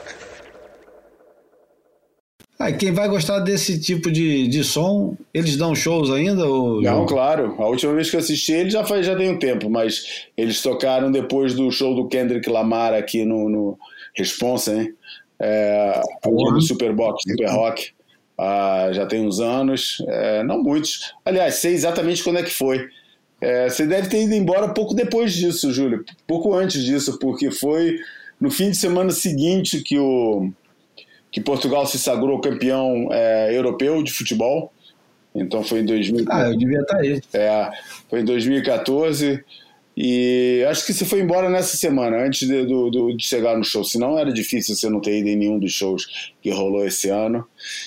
Ah, quem vai gostar desse tipo de, de som, eles dão shows ainda? Ou... Não, claro. A última vez que eu assisti ele já, faz, já tem um tempo, mas eles tocaram depois do show do Kendrick Lamar aqui no, no Responsa, hein? É, no Superbox, Super Rock. Ah, já tem uns anos, é, não muitos. Aliás, sei exatamente quando é que foi. É, você deve ter ido embora pouco depois disso, Júlio. Pouco antes disso, porque foi no fim de semana seguinte que o... que Portugal se sagrou campeão é, europeu de futebol. Então foi em dois mil. Ah, eu devia estar aí. É, foi em dois mil e catorze e acho que você foi embora nessa semana, antes de, do, do, de chegar no show. Senão era difícil você não ter ido em nenhum dos shows que rolou esse ano.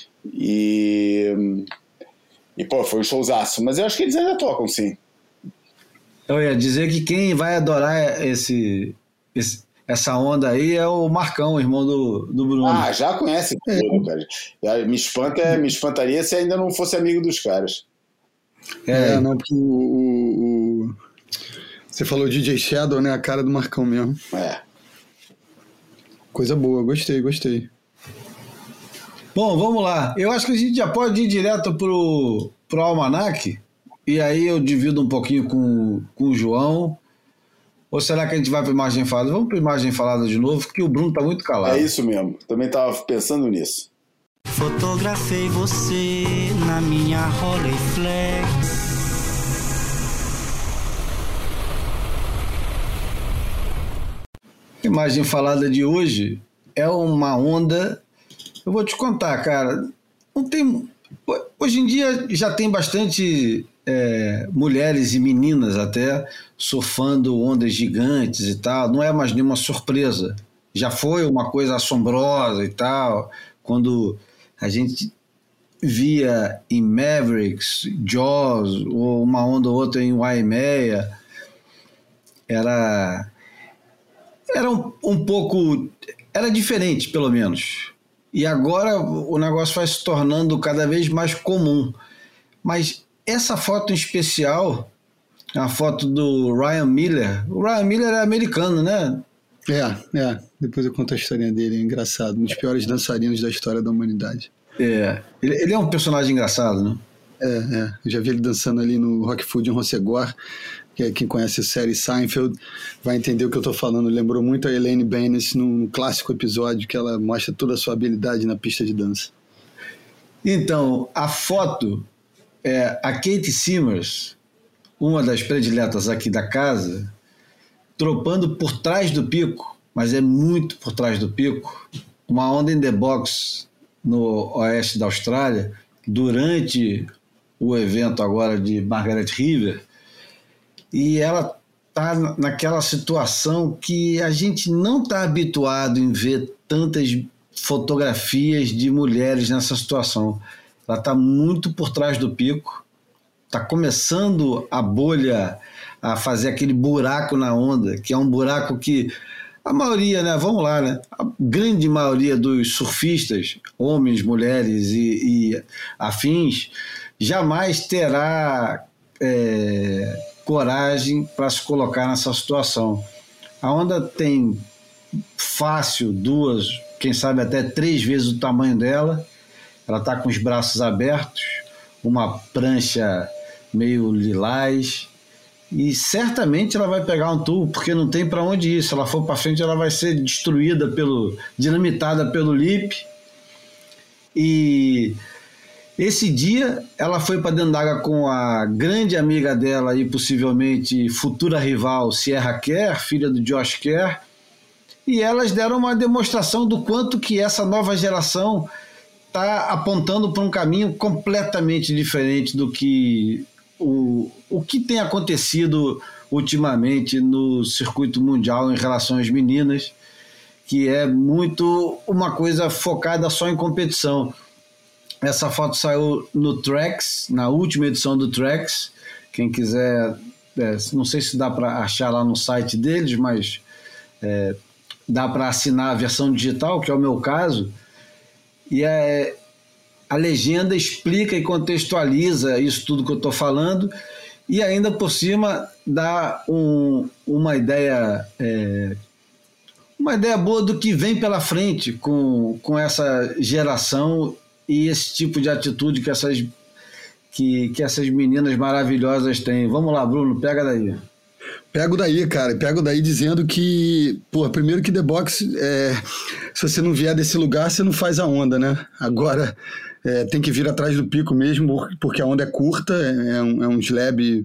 E, e pô, foi um showzaço. Mas eu acho que eles ainda tocam, sim. Eu ia dizer que quem vai adorar esse... esse... essa onda aí é o Marcão, irmão do, do Bruno. Ah, já conhece tudo, cara. Me, espanta, me espantaria se ainda não fosse amigo dos caras. É, é não, porque o, o, o... Você falou D J Shadow, né? A cara do Marcão mesmo. É. Coisa boa, gostei, gostei. Bom, vamos lá. Eu acho que a gente já pode ir direto pro, pro Almanac, e aí eu divido um pouquinho com, com o João. Ou será que a gente vai para Imagem Falada? Vamos para Imagem Falada de novo, porque o Bruno está muito calado. É isso mesmo. Também estava pensando nisso. Fotografei você na minha Rolleiflex. Imagem Falada de hoje é uma onda... Eu vou te contar, cara. Não tem... Hoje em dia já tem bastante... É, mulheres e meninas até surfando ondas gigantes e tal, não é mais nenhuma surpresa, já foi uma coisa assombrosa e tal, quando a gente via em Mavericks, Jaws, ou uma onda ou outra em Waimea, era era um, um pouco, era diferente pelo menos, e agora o negócio vai se tornando cada vez mais comum, mas essa foto em especial, a foto do Ryan Miller. O Ryan Miller é americano, né? É, é. Depois eu conto a historinha dele, é engraçado. Um dos piores dançarinos da história da humanidade. É. Ele, ele é um personagem engraçado, né? É, é. Eu já vi ele dançando ali no Rock Food em Rossegor, que é quem conhece a série Seinfeld vai entender o que eu tô falando. Lembrou muito a Elaine Benes num clássico episódio que ela mostra toda a sua habilidade na pista de dança. Então, a foto... É, a Kate Simmers, uma das prediletas aqui da casa, tropando por trás do pico, mas é muito por trás do pico, uma onda in the box no oeste da Austrália, durante o evento agora de Margaret River, e ela está naquela situação que a gente não está habituado em ver tantas fotografias de mulheres nessa situação. Ela está muito por trás do pico, está começando a bolha a fazer aquele buraco na onda, que é um buraco que a maioria, né, vamos lá, né, a grande maioria dos surfistas, homens, mulheres e, e afins, jamais terá é, coragem para se colocar nessa situação. A onda tem fácil duas, quem sabe até três vezes o tamanho dela, ela está com os braços abertos, uma prancha meio lilás, e certamente ela vai pegar um tubo, porque não tem para onde ir. Se ela for para frente, ela vai ser destruída, pelo, dinamitada pelo Lip. E esse dia ela foi para dentro d'água com a grande amiga dela e possivelmente futura rival, Sierra Kerr, filha do Josh Kerr, e elas deram uma demonstração do quanto que essa nova geração está apontando para um caminho completamente diferente do que o, o que tem acontecido ultimamente no circuito mundial em relação às meninas, que é muito uma coisa focada só em competição. Essa foto saiu no Tracks, na última edição do Tracks. Quem quiser, é, não sei se dá para achar lá no site deles, mas é, dá para assinar a versão digital, que é o meu caso, e é, a legenda explica e contextualiza isso tudo que eu estou falando, e ainda por cima dá um, uma ideia é, uma ideia boa do que vem pela frente com, com essa geração e esse tipo de atitude que essas, que, que essas meninas maravilhosas têm. Vamos lá, Bruno, pega daí. Pego daí, cara, pego daí dizendo que, pô, primeiro que The Box, é, se você não vier desse lugar, você não faz a onda, né? Agora, é, tem que vir atrás do pico mesmo, porque a onda é curta, é um, é um slab,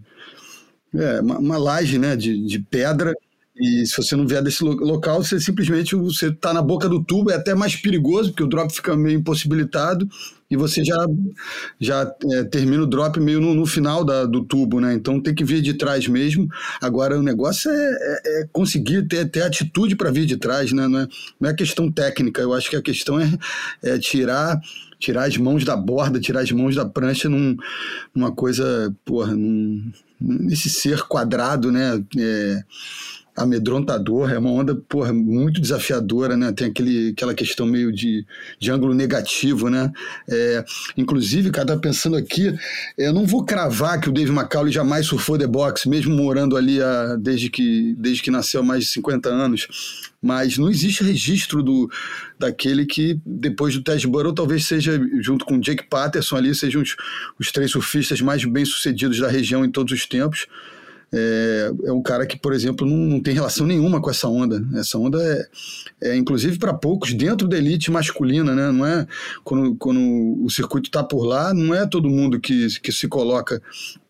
é, uma, uma laje, né, de, de pedra, e se você não vier desse local, você simplesmente você tá na boca do tubo, é até mais perigoso, porque o drop fica meio impossibilitado, e você já, já é, termina o drop meio no, no final da, do tubo, né? Então tem que vir de trás mesmo. Agora o negócio é, é, é conseguir ter, ter atitude para vir de trás, né? Não é, não é questão técnica, eu acho que a questão é, é tirar, tirar as mãos da borda, tirar as mãos da prancha num, numa coisa, porra, num, nesse ser quadrado, né? É, amedrontador, é uma onda, porra, muito desafiadora, né? Tem aquele, aquela questão meio de, de ângulo negativo, né? É, inclusive, cara, tá pensando aqui, eu não vou cravar que o Dave McCauley jamais surfou The Box, mesmo morando ali a, desde, que, desde que nasceu há mais de cinquenta anos, mas não existe registro do, daquele que, depois do Ted Burrow, talvez seja, junto com o Jake Patterson ali, sejam os, os três surfistas mais bem-sucedidos da região em todos os tempos. É, é um cara que, por exemplo, não, não tem relação nenhuma com essa onda. Essa onda é, é inclusive para poucos, dentro da elite masculina, né? Não é, quando, quando o circuito está por lá, não é todo mundo que, que se coloca,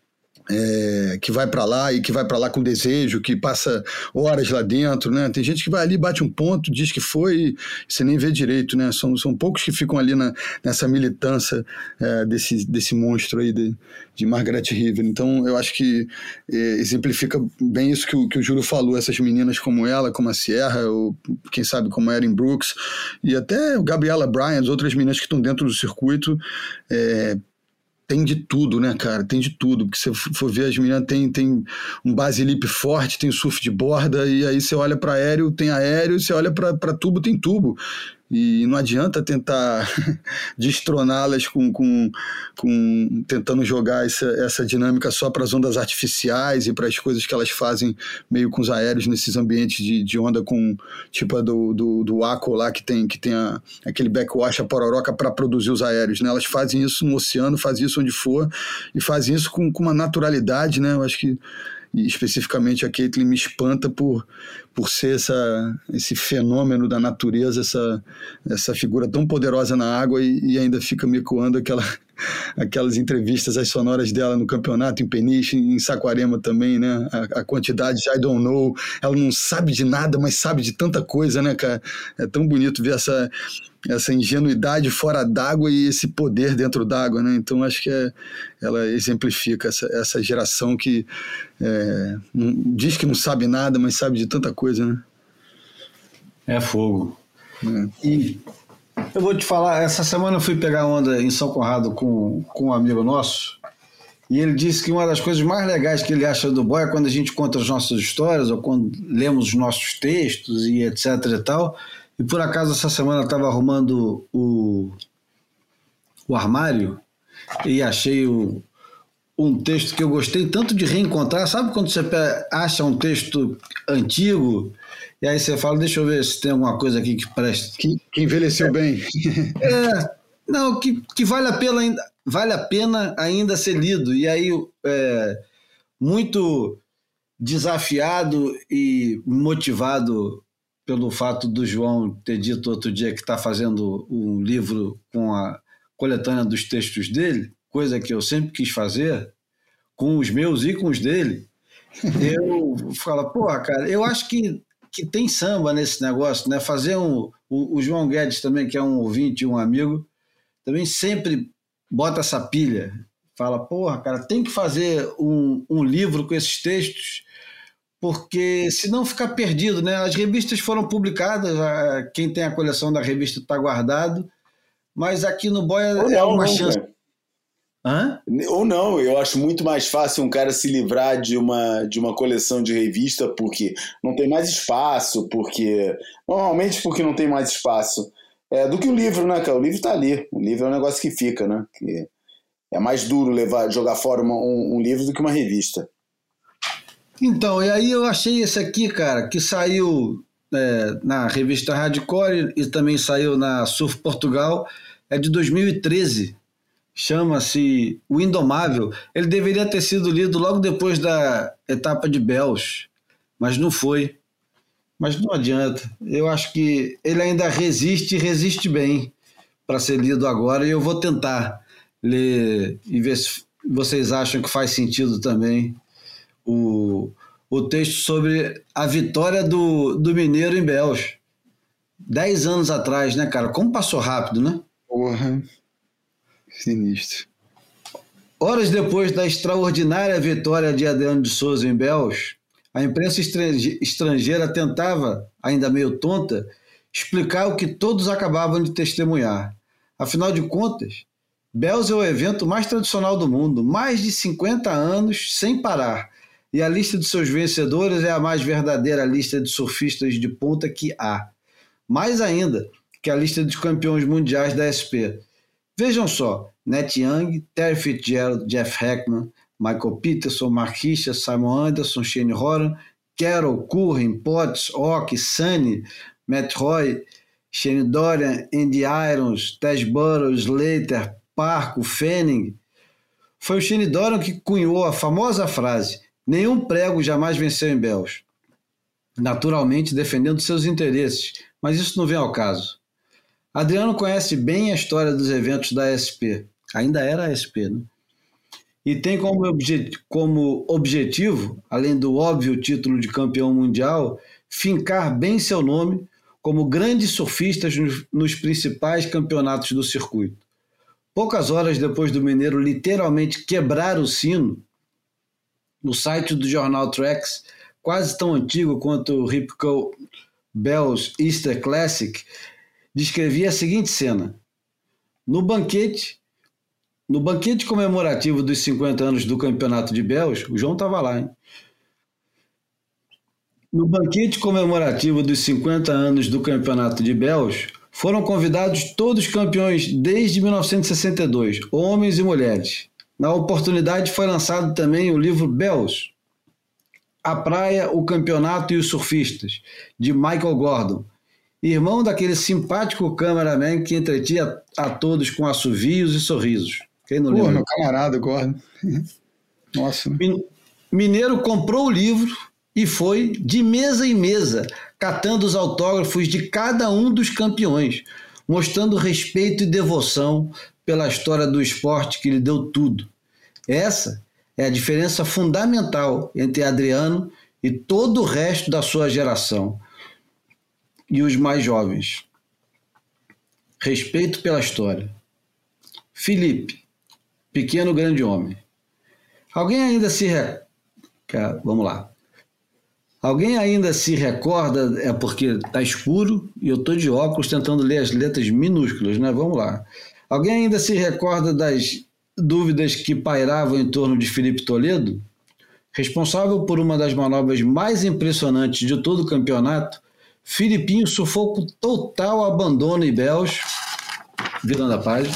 é, que vai para lá e que vai para lá com desejo, que passa horas lá dentro, né? Tem gente que vai ali, bate um ponto, diz que foi e você nem vê direito, né? São, são poucos que ficam ali na, nessa militância é, desse, desse monstro aí de, de Margaret River. Então eu acho que é, exemplifica bem isso que o, que o Júlio falou, essas meninas como ela, como a Sierra, ou quem sabe como a Erin Brooks, e até o Gabriela Bryan, as outras meninas que estão dentro do circuito, é, tem de tudo, né, cara? Tem de tudo. Porque se você for ver, as meninas tem, tem um base lip forte, tem surf de borda, e aí você olha para aéreo, tem aéreo, você olha para tubo, tem tubo. E não adianta tentar destroná-las com, com, com tentando jogar essa, essa dinâmica só para as ondas artificiais e para as coisas que elas fazem meio com os aéreos nesses ambientes de, de onda com tipo a do, do, do Aqua lá que tem, que tem a, aquele backwash, a pororoca para produzir os aéreos, né? Elas fazem isso no oceano, fazem isso onde for e fazem isso com, com uma naturalidade, né? Eu acho que e especificamente a Caitlin me espanta por, por ser essa, esse fenômeno da natureza, essa, essa figura tão poderosa na água e, e ainda fica me ecoando aquela, aquelas entrevistas, as sonoras dela no campeonato, em Peniche, em Saquarema também, né? A, a quantidade de I don't know, ela não sabe de nada, mas sabe de tanta coisa, né, cara? É tão bonito ver essa, essa ingenuidade fora d'água e esse poder dentro d'água, né? Então acho que é, ela exemplifica essa, essa geração que é, não, diz que não sabe nada, mas sabe de tanta coisa, né? É fogo. É. E eu vou te falar, essa semana eu fui pegar onda em São Conrado com, com um amigo nosso, e ele disse que uma das coisas mais legais que ele acha do boy é quando a gente conta as nossas histórias, ou quando lemos os nossos textos e etc e tal. E por acaso essa semana eu estava arrumando o, o armário e achei o, um texto que eu gostei tanto de reencontrar. Sabe quando você acha um texto antigo e aí você fala, deixa eu ver se tem alguma coisa aqui que presta. Que, que envelheceu é, bem. É, Não, que, que vale, a pena ainda, vale a pena ainda ser lido. E aí, é, muito desafiado e motivado pelo fato do João ter dito outro dia que está fazendo um livro com a coletânea dos textos dele, coisa que eu sempre quis fazer, com os meus e com os dele. Eu falo, porra, cara, eu acho que, que tem samba nesse negócio, né? Fazer um... O, o João Guedes também, que é um ouvinte e um amigo, também sempre bota essa pilha. Fala, porra, cara, tem que fazer um, um livro com esses textos, porque senão fica perdido, né? As revistas foram publicadas, quem tem a coleção da revista está guardado, mas aqui no Boia Ou é não, uma não, chance... cara. Hã? Ou não, eu acho muito mais fácil um cara se livrar de uma, de uma coleção de revista porque não tem mais espaço, porque normalmente porque não tem mais espaço, é, do que o livro, né, cara? O livro tá ali, o livro é um negócio que fica, né? Que é mais duro levar, jogar fora uma, um, um livro do que uma revista. Então, e aí eu achei esse aqui, cara, que saiu é, na revista Hardcore e também saiu na Surf Portugal, é de dois mil e treze. Chama-se O Indomável. Ele deveria ter sido lido logo depois da etapa de Bells, mas não foi. Mas não adianta. Eu acho que ele ainda resiste e resiste bem para ser lido agora, e eu vou tentar ler e ver se vocês acham que faz sentido também o, o texto sobre a vitória do, do Mineiro em Bells. Dez anos atrás, né, cara? Como passou rápido, né? Porra... Sinistro. Horas depois da extraordinária vitória de Adriano de Souza em Bells, a imprensa estrangeira tentava, ainda meio tonta, explicar o que todos acabavam de testemunhar. Afinal de contas, Bells é o evento mais tradicional do mundo, mais de cinquenta anos sem parar, e a lista de seus vencedores é a mais verdadeira lista de surfistas de ponta que há. Mais ainda que a lista dos campeões mundiais da S P. Vejam só, Nat Young, Terry Fitzgerald, Jeff Heckman, Michael Peterson, Mark Richards, Simon Anderson, Shane Horan, Carroll, Curran, Potts, Ock, Sunny, Matt Roy, Shane Dorian, Andy Irons, Tess Burrows, Slater, Parco, Fanning. Foi o Shane Dorian que cunhou a famosa frase: nenhum prego jamais venceu em Bells. Naturalmente defendendo seus interesses, mas isso não vem ao caso. Adriano conhece bem a história dos eventos da S P, ainda era a S P, né? E tem como, obje- como objetivo, além do óbvio título de campeão mundial, fincar bem seu nome como grandes surfistas nos, nos principais campeonatos do circuito. Poucas horas depois do Mineiro literalmente quebrar o sino, no site do jornal Tracks, quase tão antigo quanto o Ripco Bells Easter Classic, descrevia a seguinte cena: no banquete, no banquete comemorativo dos cinquenta anos do campeonato de Bells, o João estava lá, hein? No banquete comemorativo dos cinquenta anos do campeonato de Bells, foram convidados todos os campeões desde mil novecentos e sessenta e dois, homens e mulheres. Na oportunidade foi lançado também o livro Bells, A Praia, o Campeonato e os Surfistas, de Michael Gordon, irmão daquele simpático cameraman que entretinha a todos com assovios e sorrisos. Quem não Pô, lembra? meu camarada, Gordon. Nossa. Mineiro comprou o livro e foi de mesa em mesa, catando os autógrafos de cada um dos campeões, mostrando respeito e devoção pela história do esporte que lhe deu tudo. Essa é a diferença fundamental entre Adriano e todo o resto da sua geração e os mais jovens. Respeito pela história. Felipe, pequeno grande homem. Alguém ainda se... Re... Vamos lá. Alguém ainda se recorda, é porque está escuro e eu estou de óculos tentando ler as letras minúsculas, né? Vamos lá. Alguém ainda se recorda das dúvidas que pairavam em torno de Felipe Toledo? Responsável por uma das manobras mais impressionantes de todo o campeonato, Filipinho surfou com total abandono em Bells, virando a página,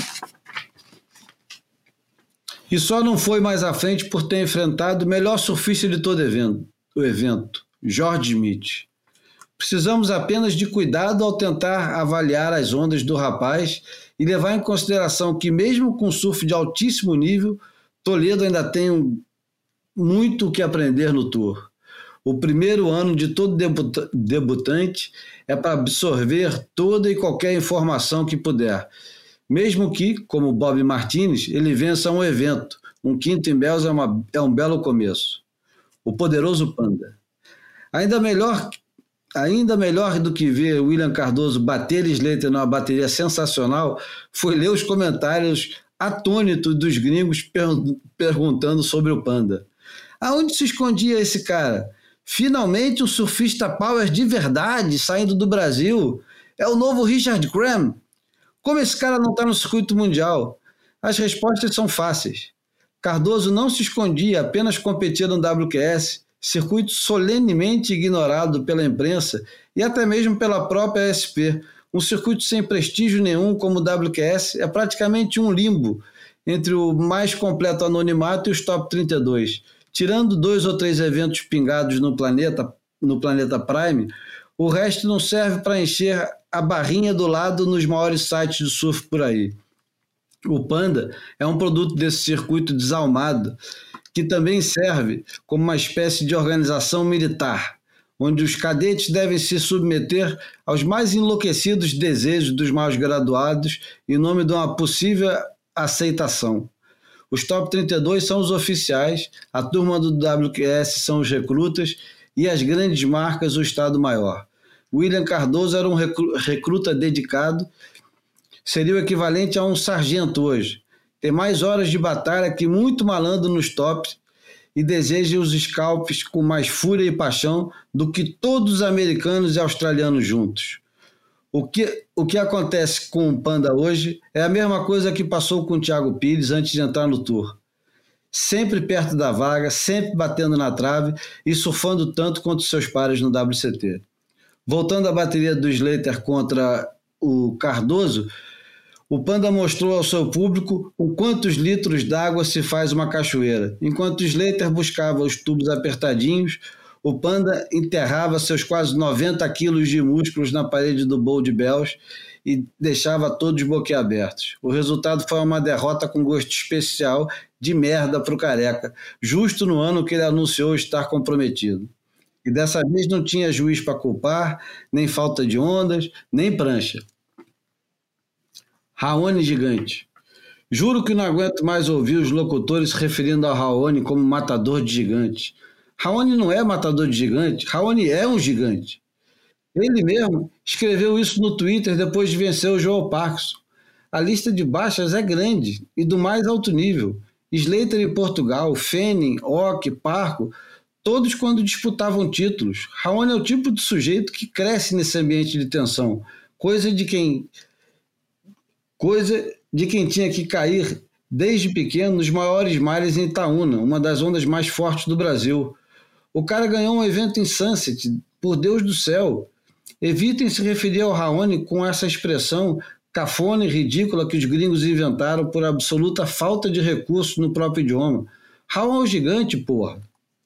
e só não foi mais à frente por ter enfrentado o melhor surfista de todo evento, o evento, George Smith. Precisamos apenas de cuidado ao tentar avaliar as ondas do rapaz e levar em consideração que, mesmo com surf de altíssimo nível, Toledo ainda tem um, muito o que aprender no Tour. O primeiro ano de todo debuta- debutante é para absorver toda e qualquer informação que puder, mesmo que, como Bob Martinez, ele vença um evento. Um quinto em Bells é, uma, é um belo começo. O poderoso Panda. Ainda melhor, ainda melhor do que ver William Cardoso bater Slater numa bateria sensacional foi ler os comentários atônitos dos gringos per, perguntando sobre o Panda. Aonde se escondia esse cara? Finalmente um surfista power de verdade saindo do Brasil. É o novo Richard Cram. Como esse cara não está no circuito mundial? As respostas são fáceis. Cardoso não se escondia, apenas competia no W Q S, circuito solenemente ignorado pela imprensa e até mesmo pela própria A S P. Um circuito sem prestígio nenhum como o W Q S é praticamente um limbo entre o mais completo anonimato e os top trinta e dois. Tirando dois ou três eventos pingados no planeta, no planeta Prime, o resto não serve para encher a barrinha do lado nos maiores sites de surf por aí. O Panda é um produto desse circuito desalmado, que também serve como uma espécie de organização militar, onde os cadetes devem se submeter aos mais enlouquecidos desejos dos mais graduados em nome de uma possível aceitação. Os top trinta e dois são os oficiais, a turma do W Q S são os recrutas e as grandes marcas o Estado-Maior. William Cardoso era um recruta dedicado, seria o equivalente a um sargento hoje. Tem mais horas de batalha que muito malandro nos tops e deseja os scalps com mais fúria e paixão do que todos os americanos e australianos juntos. O que, o que acontece com o Panda hoje é a mesma coisa que passou com o Thiago Pires antes de entrar no Tour. Sempre perto da vaga, sempre batendo na trave e surfando tanto quanto seus pares no W C T. Voltando à bateria do Slater contra o Cardoso, o Panda mostrou ao seu público o quantos litros d'água se faz uma cachoeira. Enquanto o Slater buscava os tubos apertadinhos, o Panda enterrava seus quase noventa quilos de músculos na parede do bowl de Bells e deixava todos boquiabertos. O resultado foi uma derrota com gosto especial de merda para o Careca, justo no ano que ele anunciou estar comprometido. E dessa vez não tinha juiz para culpar, nem falta de ondas, nem prancha. Raoni gigante. Juro que não aguento mais ouvir os locutores se referindo a Raoni como matador de gigantes. Raoni não é matador de gigante, Raoni é um gigante. Ele mesmo escreveu isso no Twitter depois de vencer o Joel Parkinson. A lista de baixas é grande e do mais alto nível. Slater em Portugal, Fanning, Ock, Parco, todos quando disputavam títulos. Raoni é o tipo de sujeito que cresce nesse ambiente de tensão, coisa de quem, coisa de quem tinha que cair desde pequeno nos maiores mares em Itaúna, uma das ondas mais fortes do Brasil. O cara ganhou um evento em Sunset, por Deus do céu. Evitem se referir ao Raoni com essa expressão cafona e ridícula que os gringos inventaram por absoluta falta de recursos no próprio idioma. Raoni é o gigante, porra.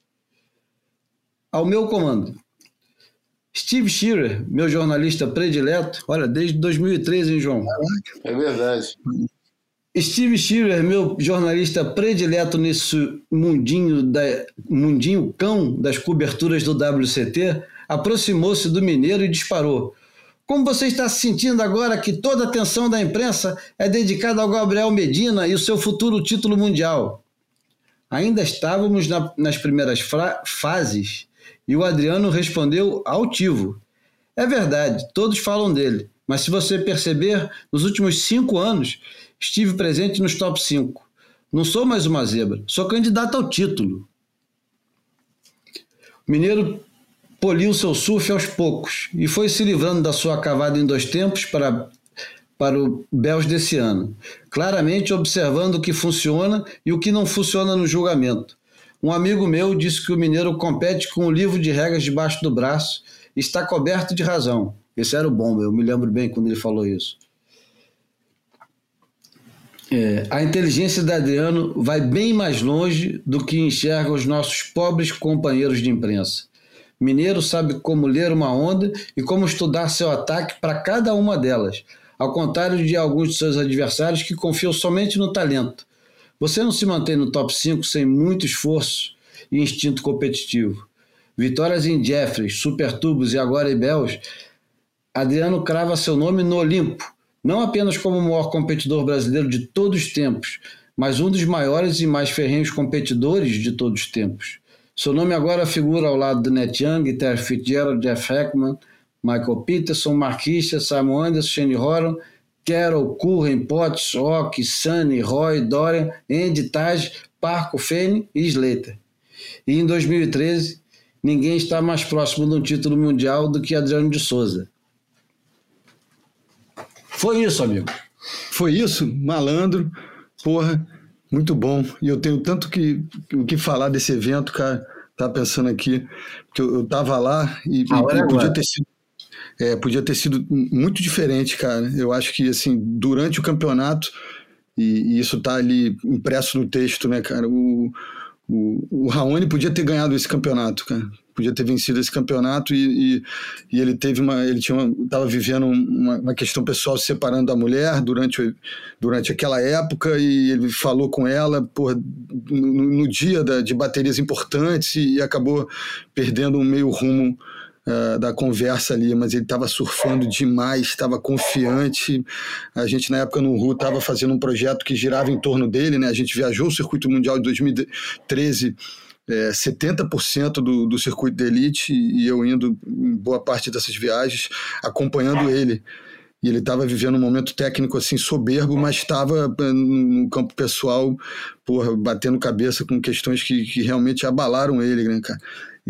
Ao meu comando. Steve Shearer, meu jornalista predileto, olha, desde dois mil e treze, hein, João? É verdade. Steve Shearer, meu jornalista predileto nesse mundinho, da, mundinho cão das coberturas do W C T, aproximou-se do mineiro e disparou. Como você está se sentindo agora que toda a atenção da imprensa é dedicada ao Gabriel Medina e o seu futuro título mundial? Ainda estávamos na, nas primeiras fra- fases e o Adriano respondeu altivo. É verdade, todos falam dele, mas se você perceber, nos últimos cinco anos, estive presente nos top cinco. Não sou mais uma zebra, sou candidato ao título. O mineiro poliu seu surf aos poucos e foi se livrando da sua cavada em dois tempos para, para o Bells desse ano, claramente observando o que funciona e o que não funciona no julgamento. Um amigo meu disse que o mineiro compete com um livro de regras debaixo do braço e está coberto de razão. Esse era o bom, eu me lembro bem quando ele falou isso. É, a inteligência de Adriano vai bem mais longe do que enxergam os nossos pobres companheiros de imprensa. Mineiro sabe como ler uma onda e como estudar seu ataque para cada uma delas, ao contrário de alguns de seus adversários que confiam somente no talento. Você não se mantém no top cinco sem muito esforço e instinto competitivo. Vitórias em Jeffries, Supertubos e agora Ibels, Adriano crava seu nome no Olimpo, não apenas como o maior competidor brasileiro de todos os tempos, mas um dos maiores e mais ferrenhos competidores de todos os tempos. Seu nome agora figura ao lado de Nate Young, Terry Fitzgerald, Jeff Heckman, Michael Peterson, Marquisha, Simon Anderson, Shane Horan, Carroll, Curran, Potts, Ock, Sunny, Roy, Dorian, Andy, Taj, Parco, Fane e Slater. E em dois mil e treze, ninguém está mais próximo de um título mundial do que Adriano de Souza. Foi isso, amigo. Foi isso, malandro. Porra, muito bom. E eu tenho tanto que, o que falar desse evento, cara. Tava pensando aqui, que eu, eu tava lá e, e podia ter sido, é, podia ter sido muito diferente, cara. Eu acho que, assim, durante o campeonato, e, e isso tá ali impresso no texto, né, cara, o, o, o Raoni podia ter ganhado esse campeonato, cara. Podia ter vencido esse campeonato e, e, e ele teve uma, ele tinha uma, estava vivendo uma, uma questão pessoal se separando da mulher durante, durante aquela época e ele falou com ela porra, no, no dia da, de baterias importantes e, e acabou perdendo um meio rumo uh, da conversa ali, mas ele estava surfando demais, estava confiante. A gente na época no R U estava fazendo um projeto que girava em torno dele, né? A gente viajou o Circuito Mundial de dois mil e treze, É, setenta por cento do, do circuito de elite e eu indo em boa parte dessas viagens acompanhando ele e ele estava vivendo um momento técnico assim soberbo, mas estava no campo pessoal porra, batendo cabeça com questões que, que realmente abalaram ele, né, cara?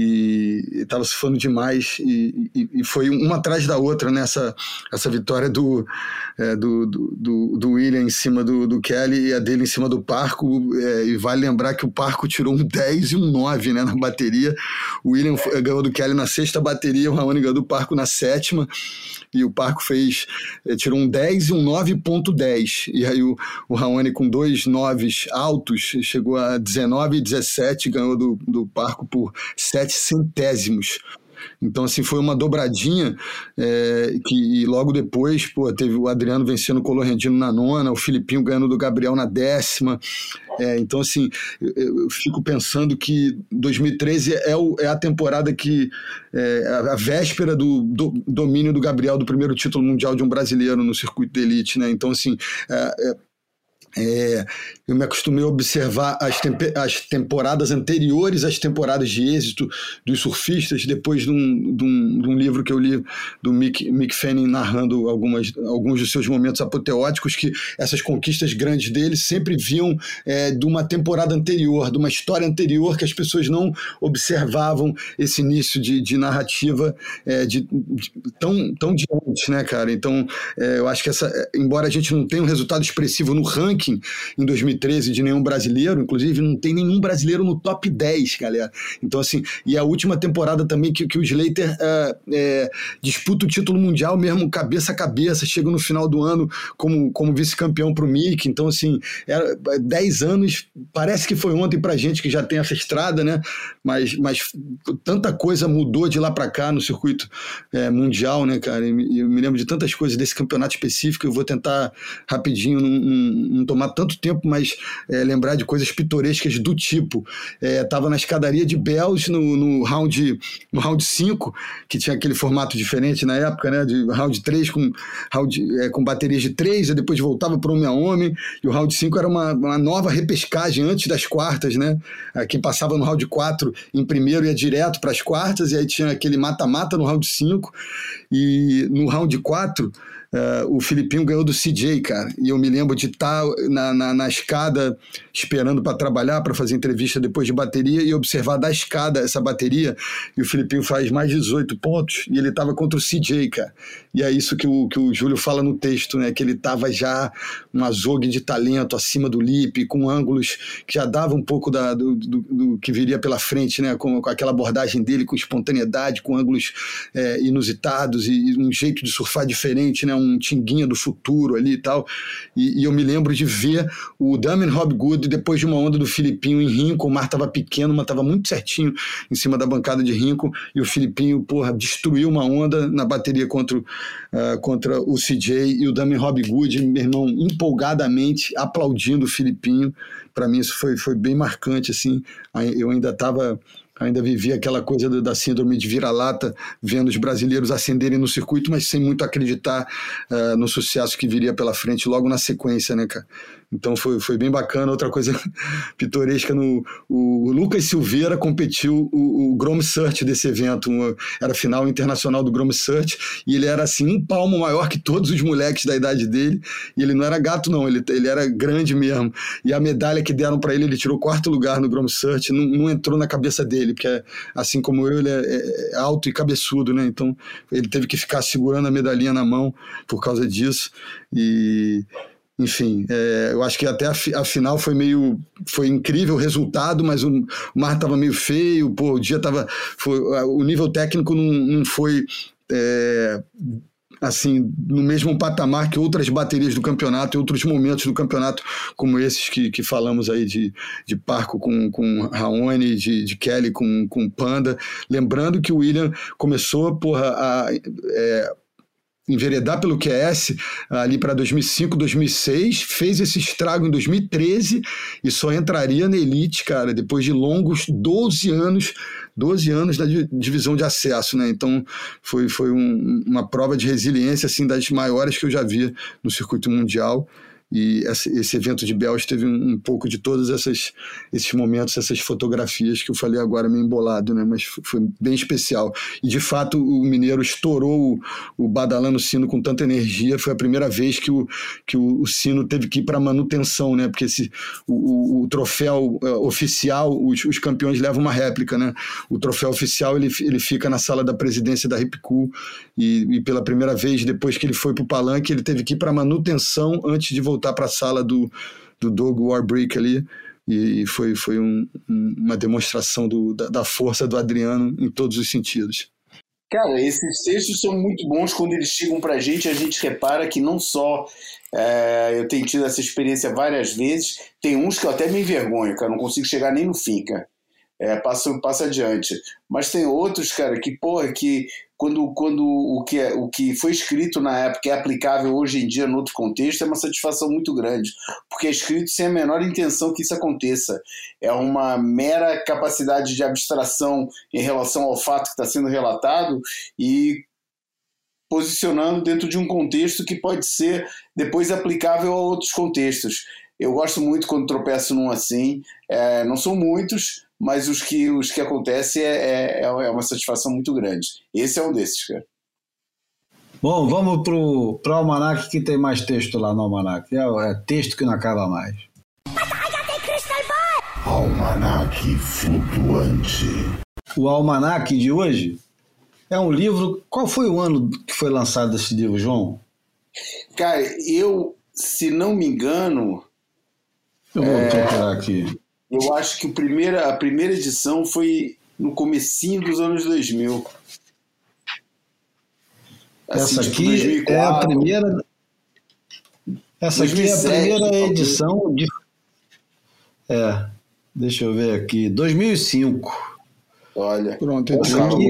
E estava surfando demais e, e, e foi uma atrás da outra nessa essa vitória do, é, do, do, do William em cima do, do Kelly e a dele em cima do Parco, é, e vale lembrar que o Parco tirou um dez e um nove, né, na bateria. O William ganhou do Kelly na sexta bateria, o Raoni ganhou do Parco na sétima e o Parco fez, é, tirou um dez e um nove ponto dez e aí o, o Raoni com dois noves altos chegou a dezenove e dezessete, ganhou do, do Parco por sete centésimos. Então, assim, foi uma dobradinha é, que e logo depois, pô, teve o Adriano vencendo o Colorandino na nona, o Filipinho ganhando do Gabriel na décima. É, então, assim, eu, eu fico pensando que dois mil e treze é, o, é a temporada que, é, a, a véspera do, do domínio do Gabriel, do primeiro título mundial de um brasileiro no circuito de elite, né? Então, assim, é, é, É, eu me acostumei a observar as, tempe- as temporadas anteriores às temporadas de êxito dos surfistas, depois de um, de um, de um livro que eu li do Mick, Mick Fanning narrando algumas, alguns dos seus momentos apoteóticos, que essas conquistas grandes dele sempre vinham é, de uma temporada anterior, de uma história anterior, que as pessoas não observavam esse início de, de narrativa é, de, de, tão, tão diante, né, cara? Então, é, eu acho que essa, embora a gente não tenha um resultado expressivo no ranking em dois mil e treze de nenhum brasileiro, inclusive não tem nenhum brasileiro no top dez, galera. Então, assim, e a última temporada também que, que o Slater uh, é, disputa o título mundial mesmo cabeça a cabeça, chega no final do ano como, como vice-campeão pro Mick. Então, assim, era dez anos, parece que foi ontem pra gente que já tem essa estrada, né? Mas, mas tanta coisa mudou de lá pra cá no circuito é, mundial, né, cara? E eu me lembro de tantas coisas desse campeonato específico, eu vou tentar rapidinho, não, não, não tomar tanto tempo, mas é, lembrar de coisas pitorescas do tipo. Estava é, na escadaria de Bells no, no round no round cinco, que tinha aquele formato diferente na época, né? De round três com, round, é, com baterias de três, e depois voltava para homem a homem, e o round cinco era uma, uma nova repescagem antes das quartas, né? Quem passava no round quatro em primeiro ia direto para as quartas, e aí tinha aquele mata-mata no round cinco, e no round quatro Uh, o Filipinho ganhou do C J, cara, e eu me lembro de estar na, na, na escada esperando para trabalhar, para fazer entrevista depois de bateria e observar da escada essa bateria, e o Filipinho faz mais de dezoito pontos e ele estava contra o C J, cara, e é isso que o, que o Júlio fala no texto, né, que ele estava já um azogue de talento acima do lip, com ângulos que já dava um pouco da, do, do, do que viria pela frente, né, com, com aquela abordagem dele, com espontaneidade, com ângulos é, inusitados e, e um jeito de surfar diferente, né, um Tinguinha do futuro ali e tal, e, e eu me lembro de ver o Damien Hobgood depois de uma onda do Filipinho em Rincon. O mar estava pequeno, mas estava muito certinho em cima da bancada de Rincon, e o Filipinho, porra, destruiu uma onda na bateria contra, uh, contra o C J, e o Damien Hobgood, meu irmão, empolgadamente aplaudindo o Filipinho. Para mim isso foi, foi bem marcante, assim. Eu ainda estava... ainda vivia aquela coisa da síndrome de vira-lata, vendo os brasileiros ascenderem no circuito, mas sem muito acreditar uh, no sucesso que viria pela frente logo na sequência, né, cara? Então foi, foi bem bacana. Outra coisa pitoresca, no, o, o Lucas Silveira competiu o, o Grom Search desse evento, uma, era a final internacional do Grom Search, e ele era assim um palmo maior que todos os moleques da idade dele, e ele não era gato não, ele, ele era grande mesmo, e a medalha que deram para ele, ele tirou quarto lugar no Grom Search, não, não entrou na cabeça dele, porque assim como eu, ele é, é alto e cabeçudo, né? Então ele teve que ficar segurando a medalhinha na mão por causa disso. E enfim, é, eu acho que até a, a final foi meio, foi incrível o resultado, mas o, o mar estava meio feio, pô, o dia estava, o nível técnico não, não foi é, assim, no mesmo patamar que outras baterias do campeonato e outros momentos do campeonato, como esses que, que falamos aí de, de Parco com, com Raoni, de, de Kelly com, com Panda. Lembrando que o William começou, porra, a é, enveredar pelo Q S ali para dois mil e cinco, dois mil e seis, fez esse estrago em dois mil e treze e só entraria na elite, cara, depois de longos doze anos, doze anos da divisão de acesso, né? Então foi, foi um, uma prova de resiliência, assim, das maiores que eu já vi no circuito mundial. E esse evento de Bells teve um, um pouco de todos essas, esses momentos, essas fotografias que eu falei agora meio embolado, né? Mas foi bem especial. E de fato o Mineiro estourou o, o badalando sino com tanta energia. Foi a primeira vez que o, que o, o sino teve que ir para manutenção, né? Porque esse, o, o, o troféu uh, oficial, os, os campeões levam uma réplica, né? O troféu oficial ele, ele fica na sala da presidência da Ripcool, e, e pela primeira vez, depois que ele foi para o palanque, ele teve que ir para manutenção antes de voltar voltar para a sala do, do Doug Warbrick ali, e foi, foi um, uma demonstração do, da, da força do Adriano em todos os sentidos. Cara, esses textos são muito bons. Quando eles chegam pra gente, a gente repara que não só é, eu tenho tido essa experiência várias vezes, tem uns que eu até me envergonho, cara, não consigo chegar nem no fim, cara. É, passa, passa adiante. Mas tem outros, cara, que, porra, que quando, quando o, que é, o que foi escrito na época é aplicável hoje em dia no outro contexto, é uma satisfação muito grande, porque é escrito sem a menor intenção que isso aconteça. É uma mera capacidade de abstração em relação ao fato que está sendo relatado e posicionando dentro de um contexto que pode ser depois aplicável a outros contextos. Eu gosto muito quando tropeço num assim, é, não são muitos, mas os que, os que acontecem é, é, é uma satisfação muito grande. Esse é um desses, cara. Bom, vamos para o Almanac, que tem mais texto lá no Almanac. É, é texto que não acaba mais. Almanac flutuante. O Almanac de hoje é um livro... Qual foi o ano que foi lançado esse livro, João? Cara, eu, se não me engano... Eu vou é... procurar aqui. Eu acho que o primeira, a primeira edição foi no comecinho dos anos dois mil. Assim, essa aqui tipo dois mil e quatro, é a primeira... Essa dois mil e sete, aqui é a primeira edição de... É, deixa eu ver aqui. dois mil e cinco. Olha. Pronto, então... Aqui,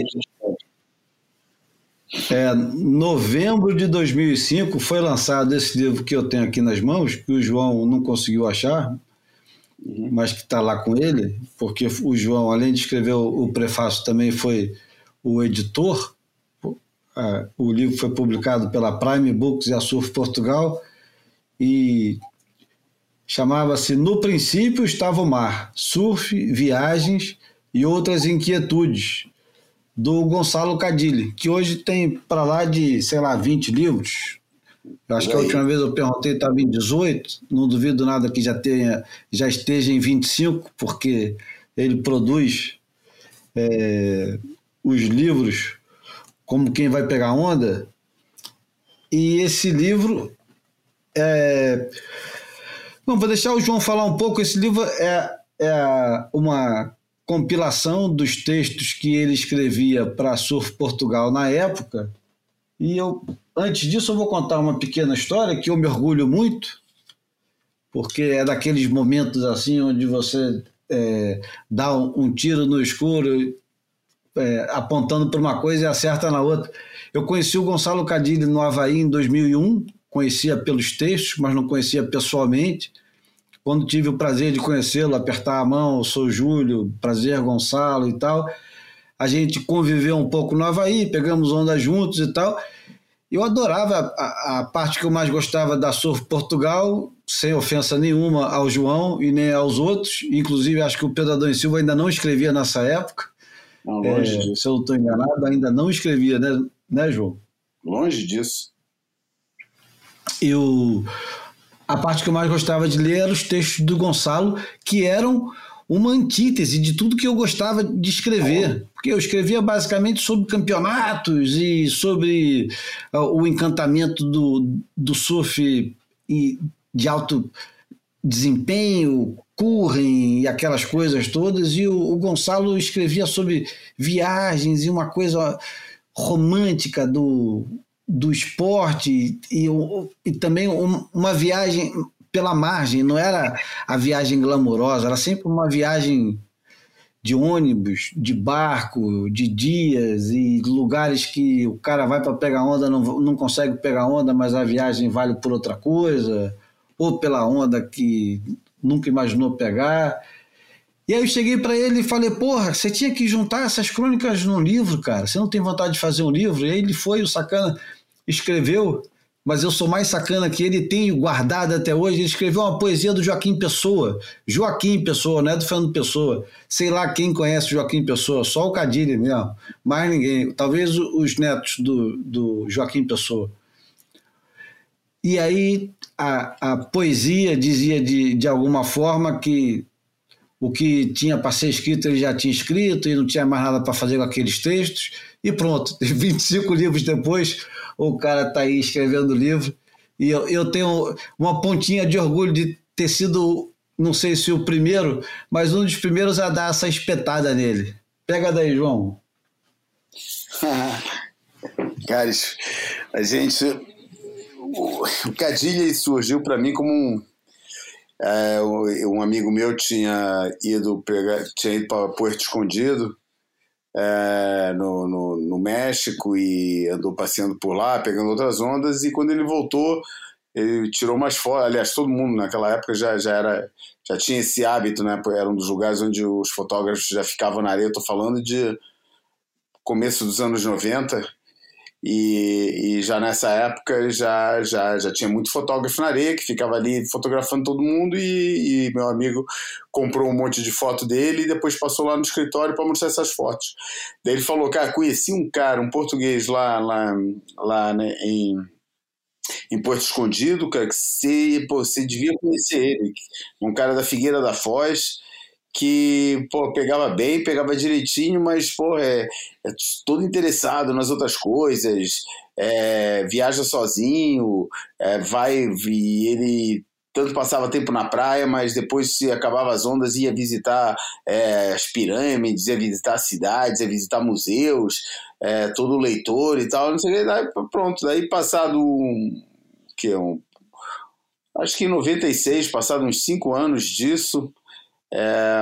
é, novembro de dois mil e cinco foi lançado esse livro que eu tenho aqui nas mãos, que o João não conseguiu achar, mas que está lá com ele, porque o João, além de escrever o, o prefácio, também foi o editor. O livro foi publicado pela Prime Books e a Surf Portugal e chamava-se No Princípio Estava o Mar, Surf, Viagens e Outras Inquietudes, do Gonçalo Cadilli, que hoje tem para lá de, sei lá, vinte livros. Eu acho que a última vez eu perguntei, estava em dezoito, não duvido nada que já, tenha, já esteja em vinte e cinco, porque ele produz é, os livros como quem vai pegar onda, e esse livro é... Bom, vou deixar o João falar um pouco. Esse livro é, é uma compilação dos textos que ele escrevia para a Surf Portugal na época, E eu, antes disso, eu vou contar uma pequena história que eu me orgulho muito, porque é daqueles momentos assim onde você é, dá um, um tiro no escuro, é, apontando para uma coisa e acerta na outra. Eu conheci o Gonçalo Cadilli no Havaí em dois mil e um, conhecia pelos textos, mas não conhecia pessoalmente. Quando tive o prazer de conhecê-lo, apertar a mão, eu sou Júlio, prazer, Gonçalo e tal, a gente conviveu um pouco no Havaí, pegamos onda juntos e tal. Eu adorava a, a parte que eu mais gostava da Surf Portugal, sem ofensa nenhuma ao João e nem aos outros. Inclusive, acho que o Pedro Adão e Silva ainda não escrevia nessa época. Não, longe é, disso. Se eu não estou enganado, ainda não escrevia, né, né, João? Longe disso. Eu, a parte que eu mais gostava de ler eram os textos do Gonçalo, que eram uma antítese de tudo que eu gostava de escrever, porque eu escrevia basicamente sobre campeonatos e sobre uh, o encantamento do, do surf e de alto desempenho, currem e aquelas coisas todas, e o, o Gonçalo escrevia sobre viagens e uma coisa romântica do, do esporte e, e também um, uma viagem pela margem, não era a viagem glamourosa, era sempre uma viagem de ônibus, de barco, de dias e lugares que o cara vai para pegar onda, não, não consegue pegar onda, mas a viagem vale por outra coisa, ou pela onda que nunca imaginou pegar. E aí eu cheguei para ele e falei, porra, você tinha que juntar essas crônicas num livro, cara, você não tem vontade de fazer um livro? E aí ele foi, o sacana, escreveu, mas eu sou mais sacana que ele, tenho guardado até hoje. Ele escreveu uma poesia do Joaquim Pessoa. Joaquim Pessoa, não é do Fernando Pessoa. Sei lá quem conhece o Joaquim Pessoa, só o Cadilli mesmo, mais ninguém. Talvez os netos do, do Joaquim Pessoa. E aí a, a poesia dizia de, de alguma forma que o que tinha para ser escrito ele já tinha escrito e não tinha mais nada para fazer com aqueles textos. E pronto, vinte e cinco livros depois, o cara está aí escrevendo livro, e eu, eu tenho uma pontinha de orgulho de ter sido, não sei se o primeiro, mas um dos primeiros a dar essa espetada nele. Pega daí, João. Cara, a gente... O Cadilli surgiu para mim como um... É, um amigo meu tinha ido, pegar, tinha ido para Porto Escondido, É, no, no, no México, e andou passeando por lá, pegando outras ondas, e quando ele voltou, ele tirou umas fotos. Aliás, todo mundo naquela época já, já, era, já tinha esse hábito, né? Era um dos lugares onde os fotógrafos já ficavam na areia. Estou falando de começo dos anos noventa, e, e já nessa época já, já, já tinha muito fotógrafo na areia que ficava ali fotografando todo mundo, e, e meu amigo comprou um monte de foto dele e depois passou lá no escritório para mostrar essas fotos. Daí ele falou, cara, conheci um cara, um português lá, lá, lá né, em, em Porto Escondido, cara, que você, pô, você devia conhecer ele, um cara da Figueira da Foz, que, pô, pegava bem, pegava direitinho, mas, pô, é, é todo interessado nas outras coisas, é, viaja sozinho, é, vai, e ele tanto passava tempo na praia, mas depois, se acabava as ondas, ia visitar é, as pirâmides, ia visitar cidades, ia visitar museus, é, todo leitor e tal, não sei o que, daí, pronto, daí passado um, que é um, acho que em noventa e seis, passado uns cinco anos disso, É,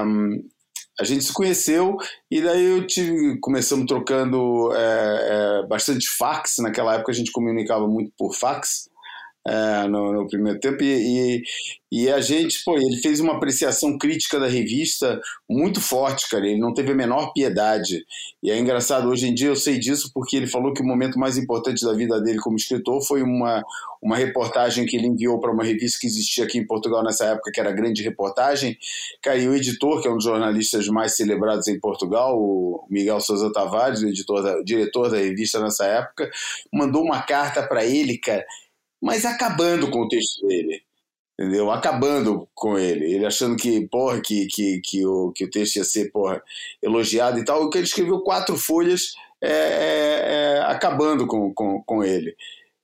a gente se conheceu, e daí eu tive, começamos trocando é, é, bastante fax. Naquela época a gente comunicava muito por fax, é, no, no primeiro tempo, e, e, e a gente, pô, ele fez uma apreciação crítica da revista muito forte, cara, ele não teve a menor piedade, e é engraçado, hoje em dia eu sei disso porque ele falou que o momento mais importante da vida dele como escritor foi uma, uma reportagem que ele enviou para uma revista que existia aqui em Portugal nessa época, que era a Grande Reportagem, cara, e o editor, que é um dos jornalistas mais celebrados em Portugal, o Miguel Sousa Tavares, o, editor da, o diretor da revista nessa época, mandou uma carta para ele, cara, mas acabando com o texto dele, entendeu? Acabando com ele, ele achando que, porra, que, que, que, o, que o texto ia ser, porra, elogiado e tal, o que ele escreveu quatro folhas é, é, é, acabando com, com, com ele.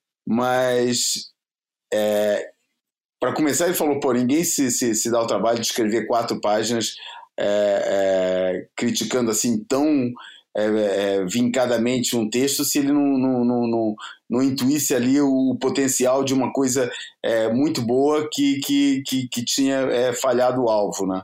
Mas, é, para começar, ele falou, pô, ninguém se, se, se dá o trabalho de escrever quatro páginas é, é, criticando assim tão é, é, vincadamente um texto se ele não, não, não, não, não intuísse ali o potencial de uma coisa é, muito boa que, que, que, que tinha é, falhado o alvo, né?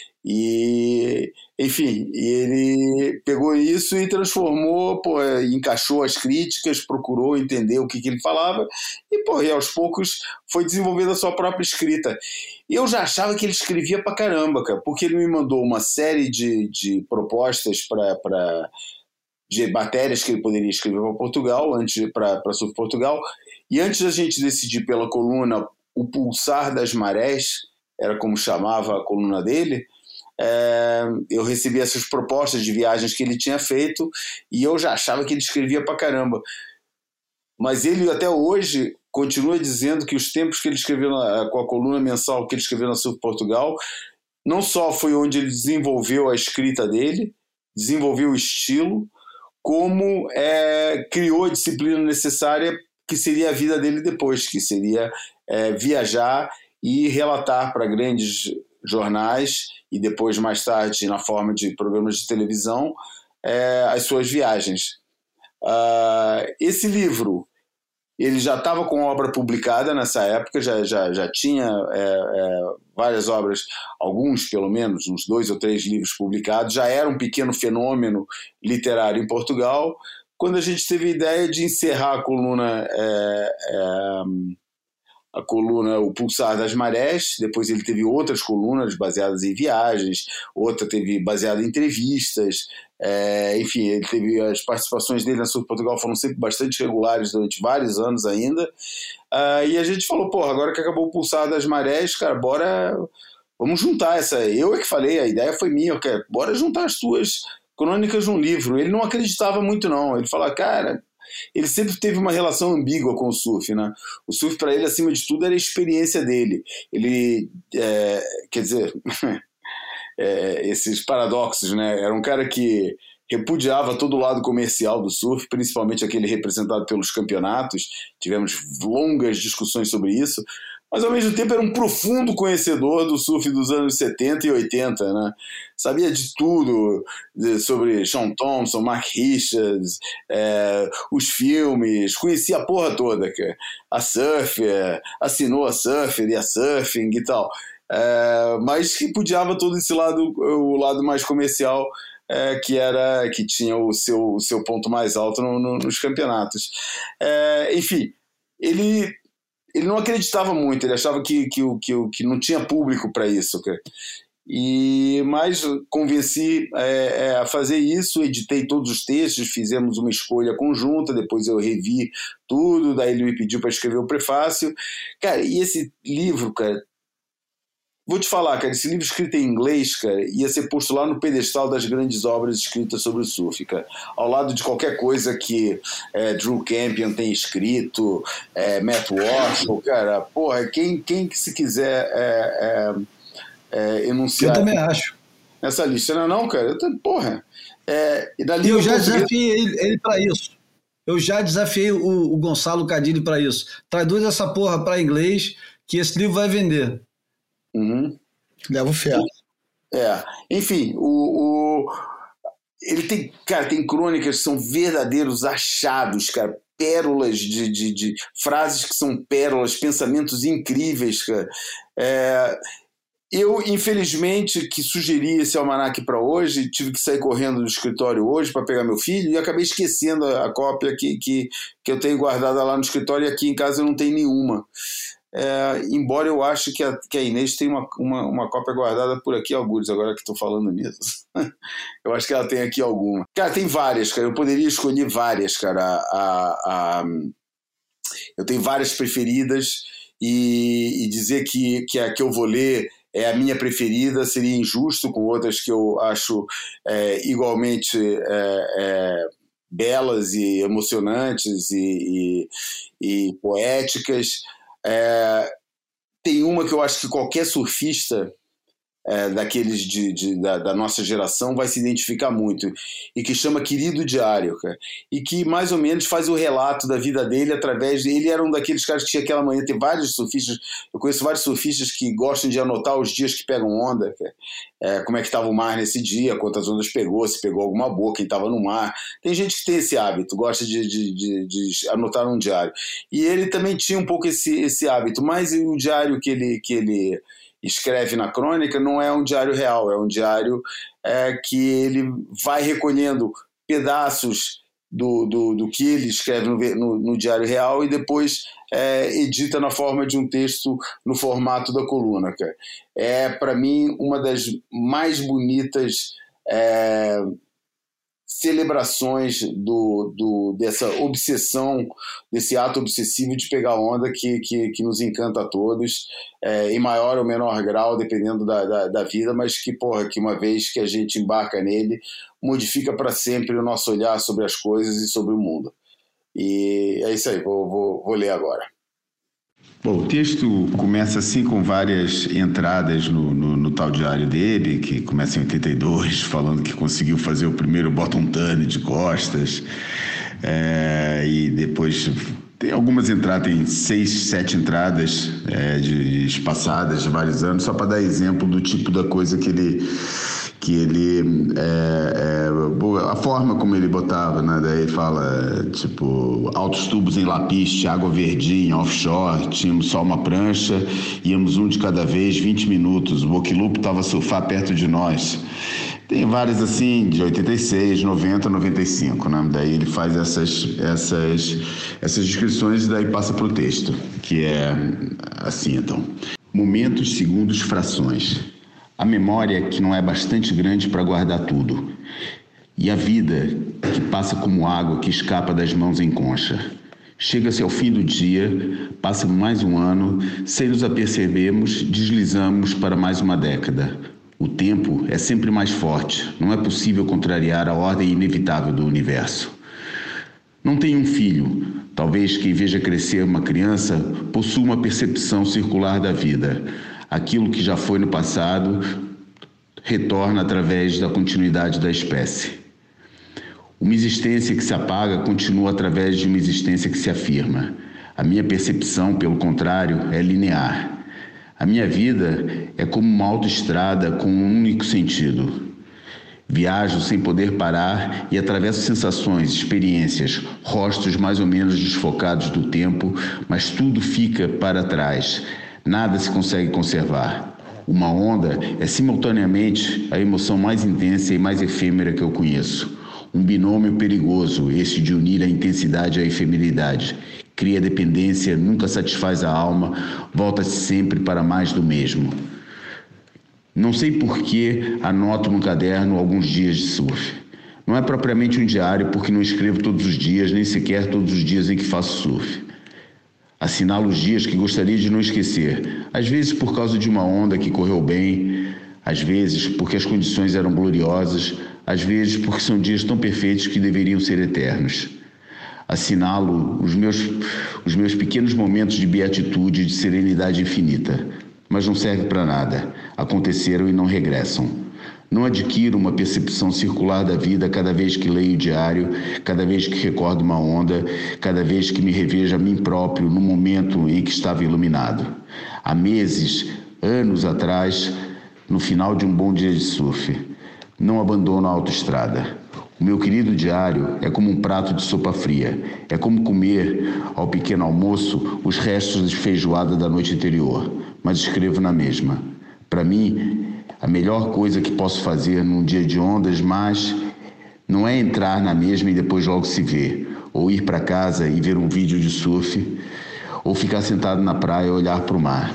E, enfim, ele pegou isso e transformou, pô, encaixou as críticas, procurou entender o que, que ele falava e, pô, e aos poucos foi desenvolvendo a sua própria escrita. E eu já achava que ele escrevia pra caramba, cara, porque ele me mandou uma série de, de propostas para de matérias que ele poderia escrever para Portugal, antes para Surf Portugal, e antes da gente decidir pela coluna O Pulsar das Marés, era como chamava a coluna dele, é, eu recebi essas propostas de viagens que ele tinha feito e eu já achava que ele escrevia pra caramba. Mas ele até hoje continua dizendo que os tempos que ele escreveu na, com a coluna mensal que ele escreveu na Surf Portugal, não só foi onde ele desenvolveu a escrita dele, desenvolveu o estilo, como é, criou a disciplina necessária que seria a vida dele depois, que seria é, viajar e relatar para grandes jornais e depois, mais tarde, na forma de programas de televisão, é, as suas viagens. Uh, esse livro, ele já estava com obra publicada nessa época, já, já, já tinha é, é, várias obras, alguns pelo menos, uns dois ou três livros publicados, já era um pequeno fenômeno literário em Portugal, quando a gente teve a ideia de encerrar a coluna... É, é, a coluna O Pulsar das Marés, depois ele teve outras colunas baseadas em viagens, outra teve baseada em entrevistas, é, enfim, ele teve as participações dele na Surf Portugal foram sempre bastante regulares durante vários anos ainda, uh, e a gente falou, pô, agora que acabou O Pulsar das Marés, cara, bora, vamos juntar essa, eu é que falei, a ideia foi minha, cara, bora juntar as tuas crônicas num livro. Ele não acreditava muito não, ele falava, cara, ele sempre teve uma relação ambígua com o surf, né? O surf para ele, acima de tudo, era a experiência dele. Ele, é, quer dizer, é, esses paradoxos, né? Era um cara que repudiava todo o lado comercial do surf, principalmente aquele representado pelos campeonatos. Tivemos longas discussões sobre isso, mas ao mesmo tempo era um profundo conhecedor do surf dos anos setenta e oitenta, né? Sabia de tudo de, sobre Shaun Thompson, Mark Richards, é, os filmes, conhecia a porra toda, cara. A Surfer, assinou a Surfer e a Surfing e tal, é, mas que pudiava todo esse lado, o lado mais comercial, é, que era que tinha o seu, o seu ponto mais alto no, no, nos campeonatos. É, enfim, ele Ele não acreditava muito, ele achava que, que, que, que não tinha público para isso, cara. E, mas convenci é, é, a fazer isso, editei todos os textos, fizemos uma escolha conjunta, depois eu revi tudo, daí ele me pediu para escrever o prefácio. Cara, e esse livro, cara, vou te falar, cara, esse livro escrito em inglês, cara, ia ser posto lá no pedestal das grandes obras escritas sobre o surf, cara, ao lado de qualquer coisa que é, Drew Campion tem escrito, é, Matt Walsh, cara, porra, quem, quem que se quiser é, é, é, enunciar... Eu também acho. Nessa lista, não é não, cara? Eu tô, porra... É, e dali eu, eu já consegui... desafiei ele, ele para isso. Eu já desafiei o, o Gonçalo Cadilli para isso. Traduz essa porra para inglês que esse livro vai vender. Uhum. Leva o ferro. É, enfim, o, o, ele tem, cara, tem crônicas que são verdadeiros achados, cara, pérolas de, de, de frases que são pérolas, pensamentos incríveis, cara. É, eu, infelizmente, que sugeri esse almanaque para hoje, tive que sair correndo do escritório hoje para pegar meu filho e acabei esquecendo a, a cópia que, que, que eu tenho guardada lá no escritório e aqui em casa eu não tenho nenhuma. É, embora eu ache que a, que a Inês tem uma, uma, uma cópia guardada por aqui, alguns, agora que estou falando nisso. Eu acho que ela tem aqui alguma. Cara, tem várias, cara. Eu poderia escolher várias, cara. A, a, a, eu tenho várias preferidas e, e dizer que, que a que eu vou ler é a minha preferida seria injusto com outras que eu acho é, igualmente é, é, belas e emocionantes e, e, e poéticas. É, tem uma que eu acho que qualquer surfista é, daqueles de, de, da, da nossa geração vai se identificar muito, e que chama Querido Diário, cara, e que mais ou menos faz o relato da vida dele através de... Ele era um daqueles caras que tinha aquela mania, tem vários surfistas, eu conheço vários surfistas que gostam de anotar os dias que pegam onda, cara, é, como é que estava o mar nesse dia, quantas ondas pegou, se pegou alguma boa, quem estava no mar. Tem gente que tem esse hábito, gosta de, de, de, de anotar num diário, e ele também tinha um pouco esse, esse hábito, mas o diário que ele, que ele escreve na crônica não é um diário real, é um diário é, que ele vai recolhendo pedaços do, do, do que ele escreve no, no, no diário real e depois é, edita na forma de um texto no formato da coluna, cara. É, para mim, uma das mais bonitas é, celebrações do, do, dessa obsessão, desse ato obsessivo de pegar onda que, que, que nos encanta a todos, é, em maior ou menor grau, dependendo da, da, da vida, mas que, porra, que uma vez que a gente embarca nele, modifica para sempre o nosso olhar sobre as coisas e sobre o mundo. E é isso aí, vou, vou, vou ler agora. Bom, o texto começa assim com várias entradas no, no, no tal diário dele, que começa em oitenta e dois, falando que conseguiu fazer o primeiro bottom turn de costas, é, e depois tem algumas entradas, tem seis, sete entradas é, de, espaçadas de vários anos, só para dar exemplo do tipo da coisa que ele... que ele, é, é, a forma como ele botava, né? Daí ele fala, tipo, altos tubos em lapiste, água verdinha, offshore, tínhamos só uma prancha, íamos um de cada vez, vinte minutos, o Boquilupo estava a surfar perto de nós. Tem várias assim, de oitenta e seis, noventa, noventa e cinco, né? Daí ele faz essas, essas, essas descrições e daí passa para o texto, que é assim, então. Momentos, segundos, frações. A memória que não é bastante grande para guardar tudo. E a vida que passa como água que escapa das mãos em concha. Chega-se ao fim do dia, passa mais um ano, sem nos apercebermos, deslizamos para mais uma década. O tempo é sempre mais forte, não é possível contrariar a ordem inevitável do universo. Não tenho um filho, talvez quem veja crescer uma criança possua uma percepção circular da vida. Aquilo que já foi no passado retorna através da continuidade da espécie. Uma existência que se apaga continua através de uma existência que se afirma. A minha percepção, pelo contrário, é linear. A minha vida é como uma autoestrada com um único sentido. Viajo sem poder parar e atravesso sensações, experiências, rostos mais ou menos desfocados do tempo, mas tudo fica para trás. Nada se consegue conservar. Uma onda é simultaneamente a emoção mais intensa e mais efêmera que eu conheço. Um binômio perigoso, esse de unir a intensidade à efemeridade. Cria dependência, nunca satisfaz a alma, volta-se sempre para mais do mesmo. Não sei por que anoto no caderno alguns dias de surf. Não é propriamente um diário, porque não escrevo todos os dias, nem sequer todos os dias em que faço surf. Assinalo os dias que gostaria de não esquecer, às vezes por causa de uma onda que correu bem, às vezes porque as condições eram gloriosas, às vezes porque são dias tão perfeitos que deveriam ser eternos. Assinalo os meus, os meus pequenos momentos de beatitude e de serenidade infinita, mas não serve para nada, aconteceram e não regressam. Não adquiro uma percepção circular da vida cada vez que leio o diário, cada vez que recordo uma onda, cada vez que me revejo a mim próprio no momento em que estava iluminado. Há meses, anos atrás, no final de um bom dia de surf, não abandono a autoestrada. O meu querido diário é como um prato de sopa fria. É como comer, ao pequeno almoço, os restos de feijoada da noite anterior, mas escrevo na mesma. Para mim, a melhor coisa que posso fazer num dia de ondas, mas não é entrar na mesma e depois logo se ver, ou ir para casa e ver um vídeo de surf, ou ficar sentado na praia e olhar para o mar.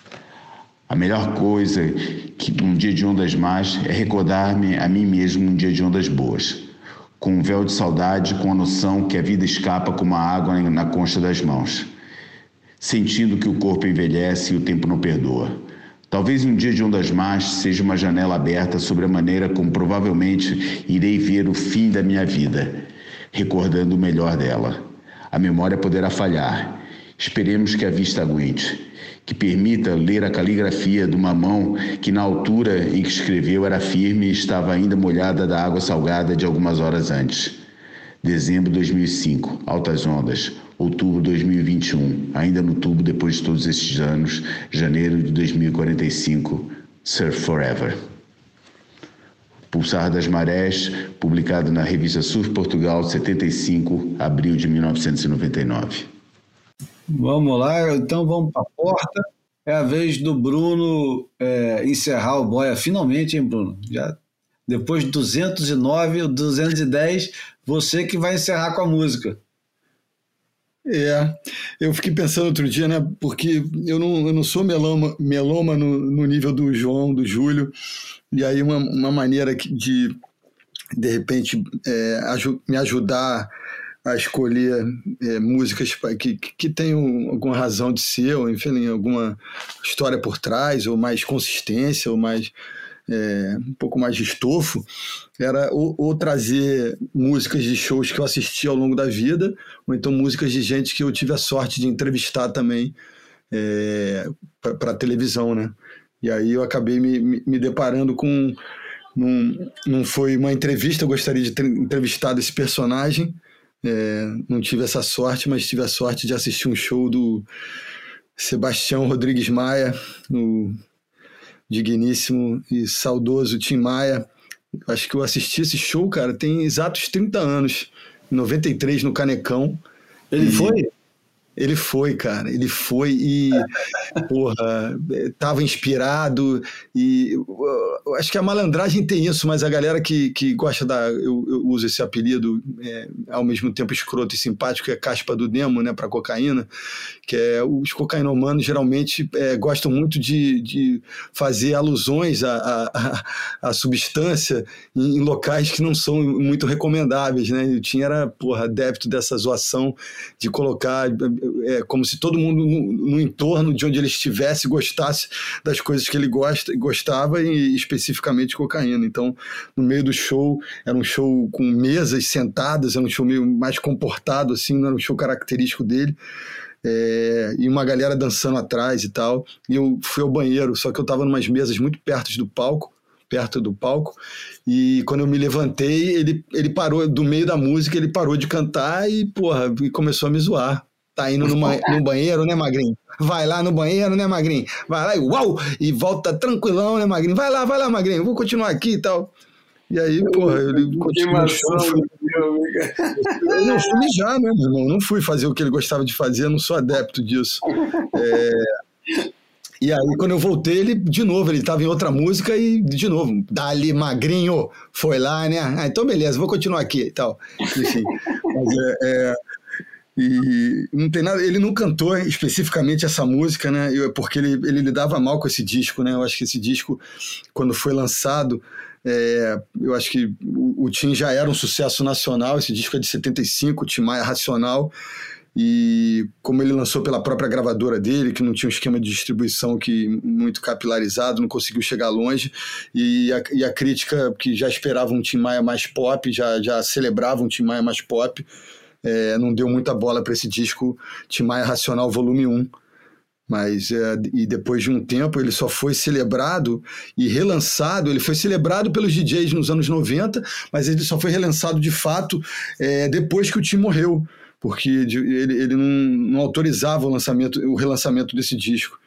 A melhor coisa que num dia de ondas más é recordar-me a mim mesmo num dia de ondas boas, com um véu de saudade, com a noção que a vida escapa como a água na concha das mãos, sentindo que o corpo envelhece e o tempo não perdoa. Talvez um dia de ondas más seja uma janela aberta sobre a maneira como provavelmente irei ver o fim da minha vida, recordando o melhor dela. A memória poderá falhar, Esperemos que a vista aguente, que permita ler a caligrafia de uma mão que na altura em que escreveu era firme e estava ainda molhada da água salgada de algumas horas antes. Dezembro de dois mil e cinco, altas ondas. Outubro de dois mil e vinte e um, ainda no tubo depois de todos estes anos. Janeiro de dois mil e quarenta e cinco, Surf Forever. Pulsar das Marés, publicado na revista Surf Portugal, setenta e cinco, abril de mil novecentos e noventa e nove. Vamos lá, então vamos para a porta. É a vez do Bruno é, encerrar o Boia, finalmente, hein, Bruno? Já, depois de duzentos e nove ou duzentos e dez, você que vai encerrar com a música. É, eu fiquei pensando outro dia, né, porque eu não, eu não sou meloma, meloma no, no nível do João, do Júlio, e aí uma, uma maneira de, de repente, é, aju- me ajudar a escolher é, músicas que, que tenham alguma razão de ser, ou enfim, alguma história por trás, ou mais consistência, ou mais... É, um pouco mais de estofo, era ou, ou trazer músicas de shows que eu assisti ao longo da vida, ou então músicas de gente que eu tive a sorte de entrevistar também é, para a televisão, né? E aí eu acabei me, me, me deparando com... Num, não foi uma entrevista, eu gostaria de ter entrevistado esse personagem, é, não tive essa sorte, mas tive a sorte de assistir um show do Sebastião Rodrigues Maia, no digníssimo e saudoso Tim Maia. Acho que eu assisti esse show, cara, tem exatos trinta anos, em noventa e três, no Canecão. Ele e foi? Ele foi, cara, ele foi e, porra, tava inspirado e eu acho que a malandragem tem isso, mas a galera que, que gosta da, eu, eu uso esse apelido, é, ao mesmo tempo escroto e simpático, é caspa do demo, né, pra cocaína, que é, os cocainomanos geralmente é, gostam muito de, de fazer alusões à, à, à substância em, em locais que não são muito recomendáveis, né, e o Tim era, porra, adepto dessa zoação de colocar... É como se todo mundo no, no entorno de onde ele estivesse gostasse das coisas que ele gosta, gostava, e especificamente cocaína. Então, no meio do show, era um show com mesas sentadas, era um show meio mais comportado, assim, não era um show característico dele, é, e uma galera dançando atrás e tal. E eu fui ao banheiro, só que eu estava em umas mesas muito perto do palco, perto do palco, e quando eu me levantei, ele, ele parou, do meio da música, ele parou de cantar e, porra, e começou a me zoar. Tá indo no, no banheiro, né, Magrinho? Vai lá no banheiro, né, Magrinho? Vai lá e uau! E volta tranquilão, né, Magrinho? Vai lá, vai lá, Magrinho, vou continuar aqui e tal. E aí, porra, ele continuou o show. Fui... Eu não fui mijar, né, meu irmão? Não fui fazer o que ele gostava de fazer, eu não sou adepto disso. É... E aí, quando eu voltei, ele, de novo, ele estava em outra música e, de novo, dali, Magrinho, foi lá, né? Ah, então beleza, vou continuar aqui e tal. Enfim, mas é... é... E não tem nada, ele não cantou especificamente essa música, né? Eu, porque ele, ele lidava mal com esse disco, né? Eu acho que esse disco, quando foi lançado, é, eu acho que o, o Tim já era um sucesso nacional. Esse disco é de setenta e cinco, o Tim Maia Racional. E como ele lançou pela própria gravadora dele, que não tinha um esquema de distribuição que, muito capilarizado, não conseguiu chegar longe, e a, e a crítica, que já esperava um Tim Maia mais pop, já, já celebrava um Tim Maia mais pop, É, não deu muita bola para esse disco Tim Maia Racional volume um, mas é, e depois de um tempo ele só foi celebrado e relançado. Ele foi celebrado pelos D Js nos anos noventa, mas ele só foi relançado de fato é, depois que o Tim morreu, porque ele, ele não, não autorizava o lançamento, o relançamento desse disco.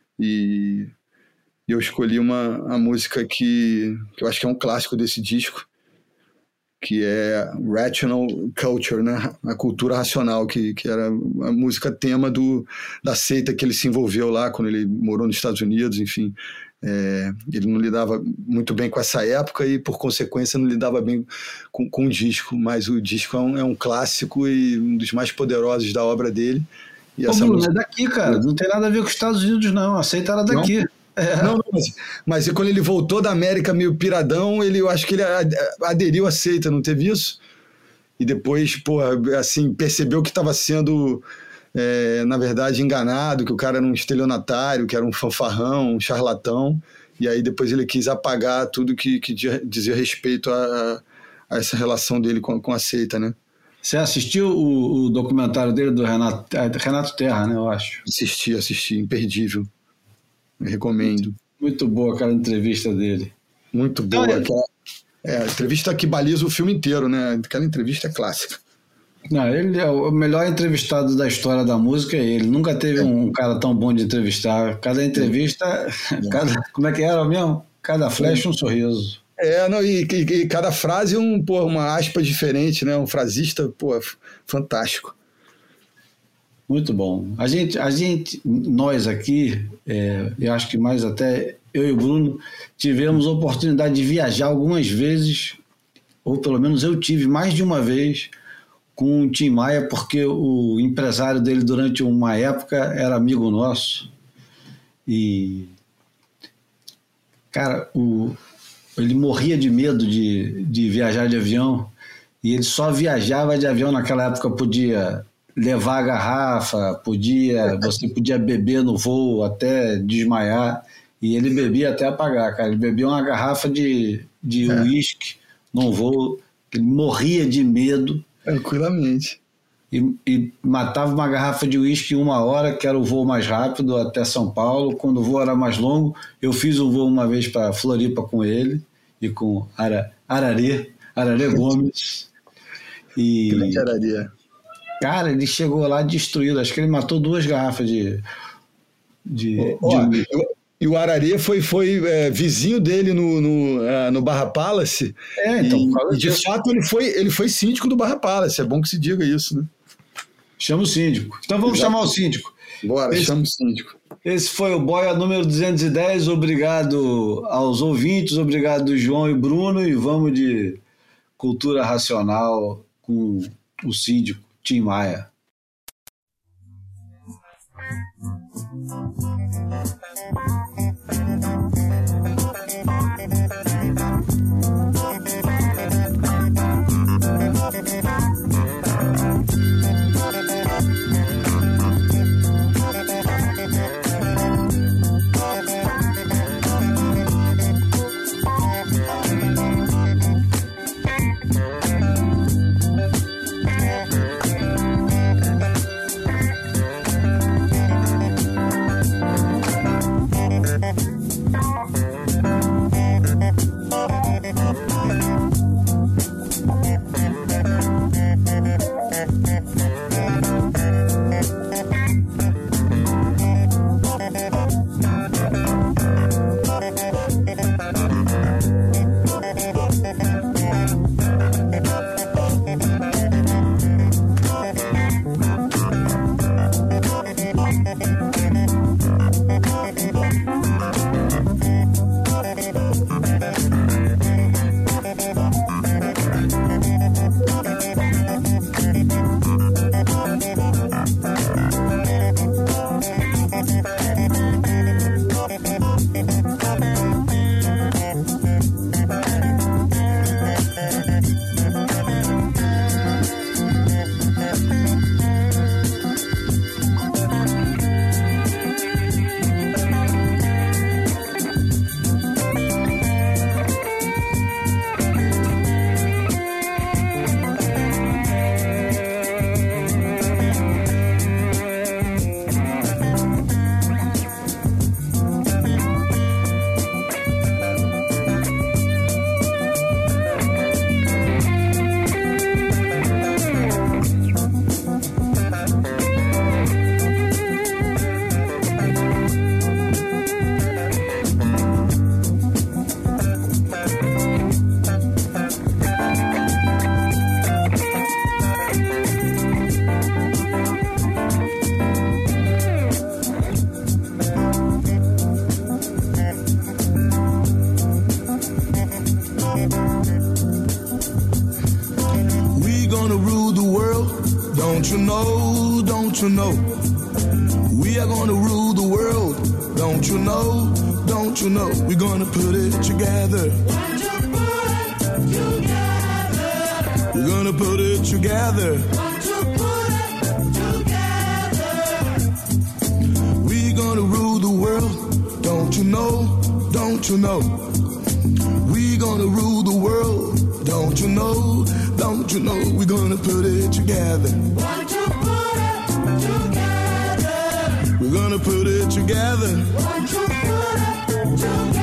E eu escolhi uma a música que, que eu acho que é um clássico desse disco, que é Rational Culture, né? A cultura racional, que, que era a música tema do, da seita que ele se envolveu lá quando ele morou nos Estados Unidos, enfim. É, ele não lidava muito bem com essa época e, por consequência, não lidava bem com, com o disco, mas o disco é um, é um clássico e um dos mais poderosos da obra dele. E Ô, essa Bruno, música... é daqui, cara, não tem nada a ver com os Estados Unidos, não, a seita era daqui. Não? É. Não, não, mas, mas quando ele voltou da América meio piradão, ele, eu acho que ele aderiu à seita, não teve isso? E depois, pô, assim, percebeu que estava sendo, é, na verdade, enganado, que o cara era um estelionatário, que era um fanfarrão, um charlatão, e aí depois ele quis apagar tudo que, que dizia respeito a, a essa relação dele com, com a seita, né? Você assistiu o, o documentário dele do Renato, Renato Terra, né, eu acho? Assisti, assisti, imperdível. Eu recomendo. Muito boa aquela entrevista dele. Muito boa. Então, aquela, é, a entrevista que baliza o filme inteiro, né? Aquela entrevista é clássica. Não, ele é o melhor entrevistado da história da música, é ele. Nunca teve é. um cara tão bom de entrevistar. Cada entrevista, é. cada, como é que era mesmo? Cada flash um sorriso. É, não, e, e, e cada frase um, pô, uma aspa diferente, né? Um frasista, pô, fantástico. Muito bom. A gente, a gente nós aqui, é, eu acho que mais até eu e o Bruno, tivemos a oportunidade de viajar algumas vezes, ou pelo menos eu tive mais de uma vez, com o Tim Maia, porque o empresário dele durante uma época era amigo nosso. E, cara, o... ele morria de medo de, de viajar de avião, e ele só viajava de avião naquela época, podia levar a garrafa, podia, você podia beber no voo até desmaiar, e ele bebia até apagar, cara. Ele bebia uma garrafa de de uísque é. no voo, ele morria de medo. Tranquilamente. E, e matava uma garrafa de uísque em uma hora, que era o voo mais rápido até São Paulo. Quando o voo era mais longo, eu fiz um voo uma vez para Floripa com ele e com Ara, Ararê, Ararê Gomes. E, grande Ararê. Cara, ele chegou lá destruído. Acho que ele matou duas garrafas de... de, oh, de... E o Ararê foi, foi é, vizinho dele no, no, uh, no Barra Palace. É, então, e, e de fato ele foi, ele foi síndico do Barra Palace. É bom que se diga isso, né? Chama o síndico. Então vamos Exato. chamar o síndico. Bora, esse, chama o síndico. Esse foi o Boia número duzentos e dez. Obrigado aos ouvintes, obrigado João e Bruno, e vamos de cultura racional com o síndico Tim Maia. Don't you know, don't you know, we are gonna rule the world. Don't you know, don't you know, we're gonna put it together. We're gonna put it together. We're gonna rule the world. Don't you know, don't you know, we're gonna rule the world. Don't you know, don't you know we're gonna put it together. Want to put it together. We're gonna put it together. Want to put it together.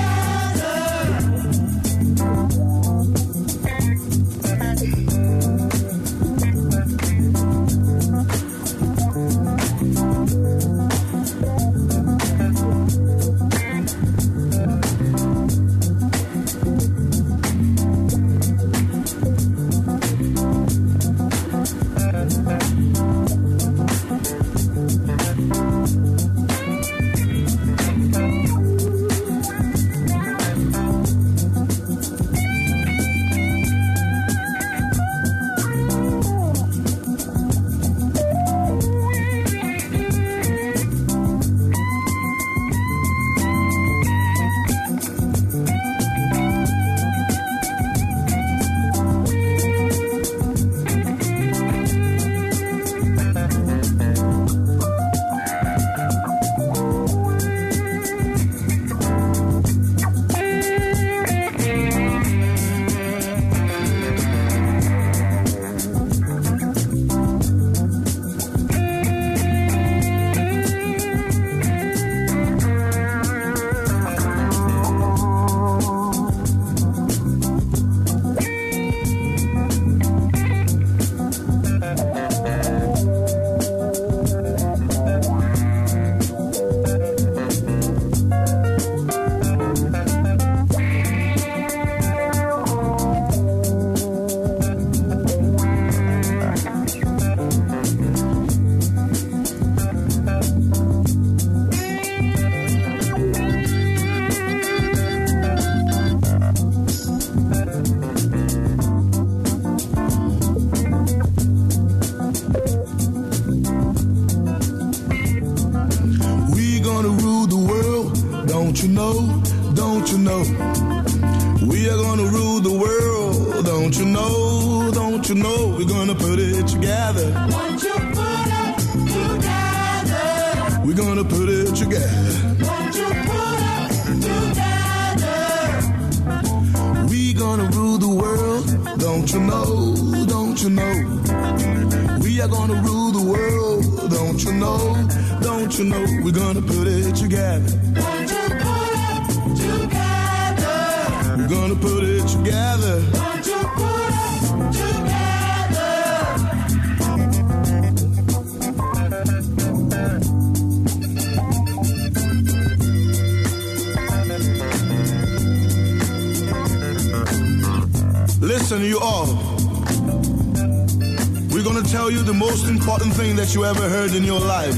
You ever heard in your life.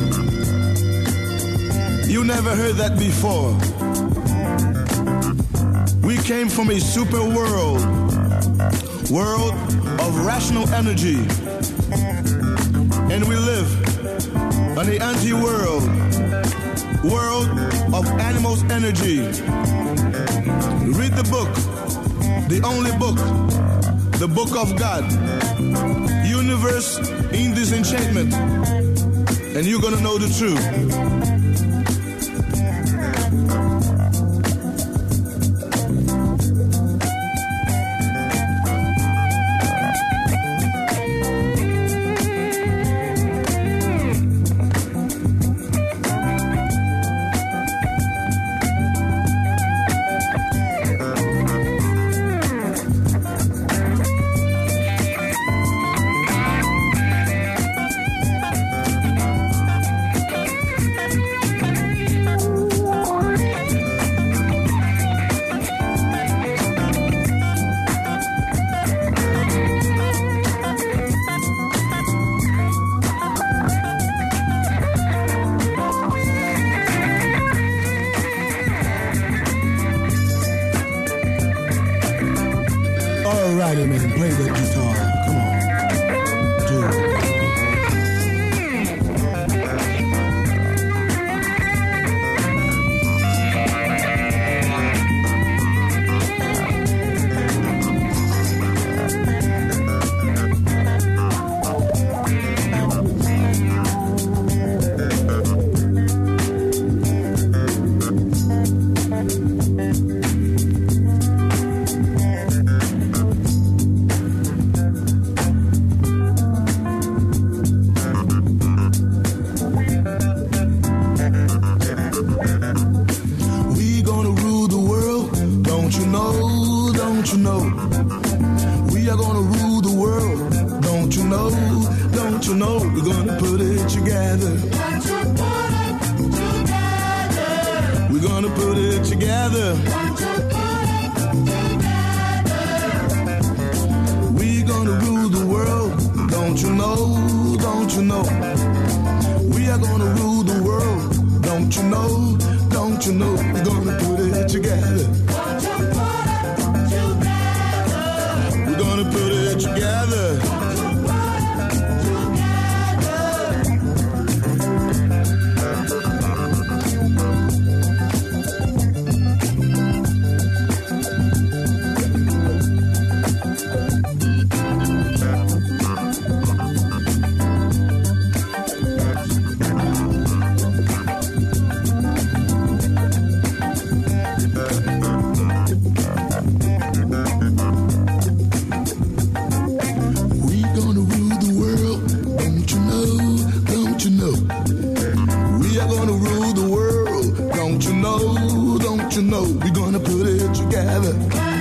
You never heard that before. We came from a super world, world of rational energy, and we live in the anti-world, world of animals' energy. Read the book, the only book, the book of God, Universe in Disenchantment, and you're gonna know the truth. Alrighty, man, play that guitar. Come on. Do it. know? We are gonna rule the world. Don't you know? Don't you know? We're gonna put it together. We're gonna put it together. We're gonna rule the world. Don't you know? Don't you know? We are gonna rule the world. Don't you know? Don't you know? We're gonna put it together. We're gonna put it together. We're gonna put it together.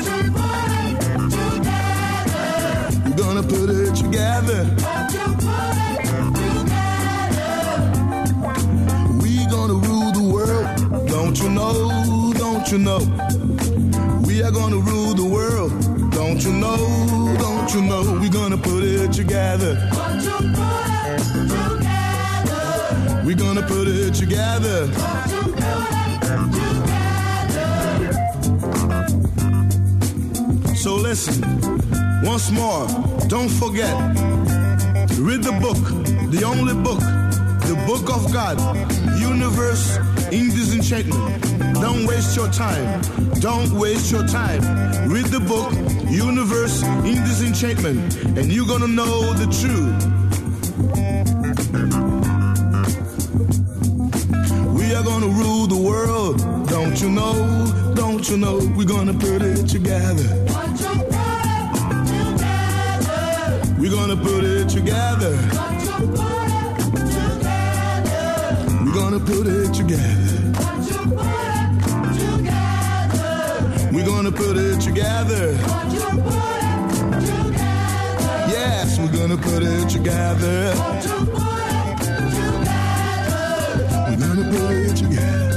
We're gonna put it together. We're gonna rule the world. Don't you know? Don't you know? We are gonna rule the world. Don't you know? Don't you know? We're gonna put it together. We're gonna put it together. So listen, once more, don't forget, read the book, the only book, the book of God, Universe in Disenchantment. Don't waste your time, don't waste your time. Read the book, Universe in Disenchantment, and you're gonna know the truth. We are gonna rule the world, don't you know, don't you know, we're gonna put it together. We're gonna put it together. We're gonna put it together. We're gonna put it together. Yes, we're gonna put it together. We're gonna put it together.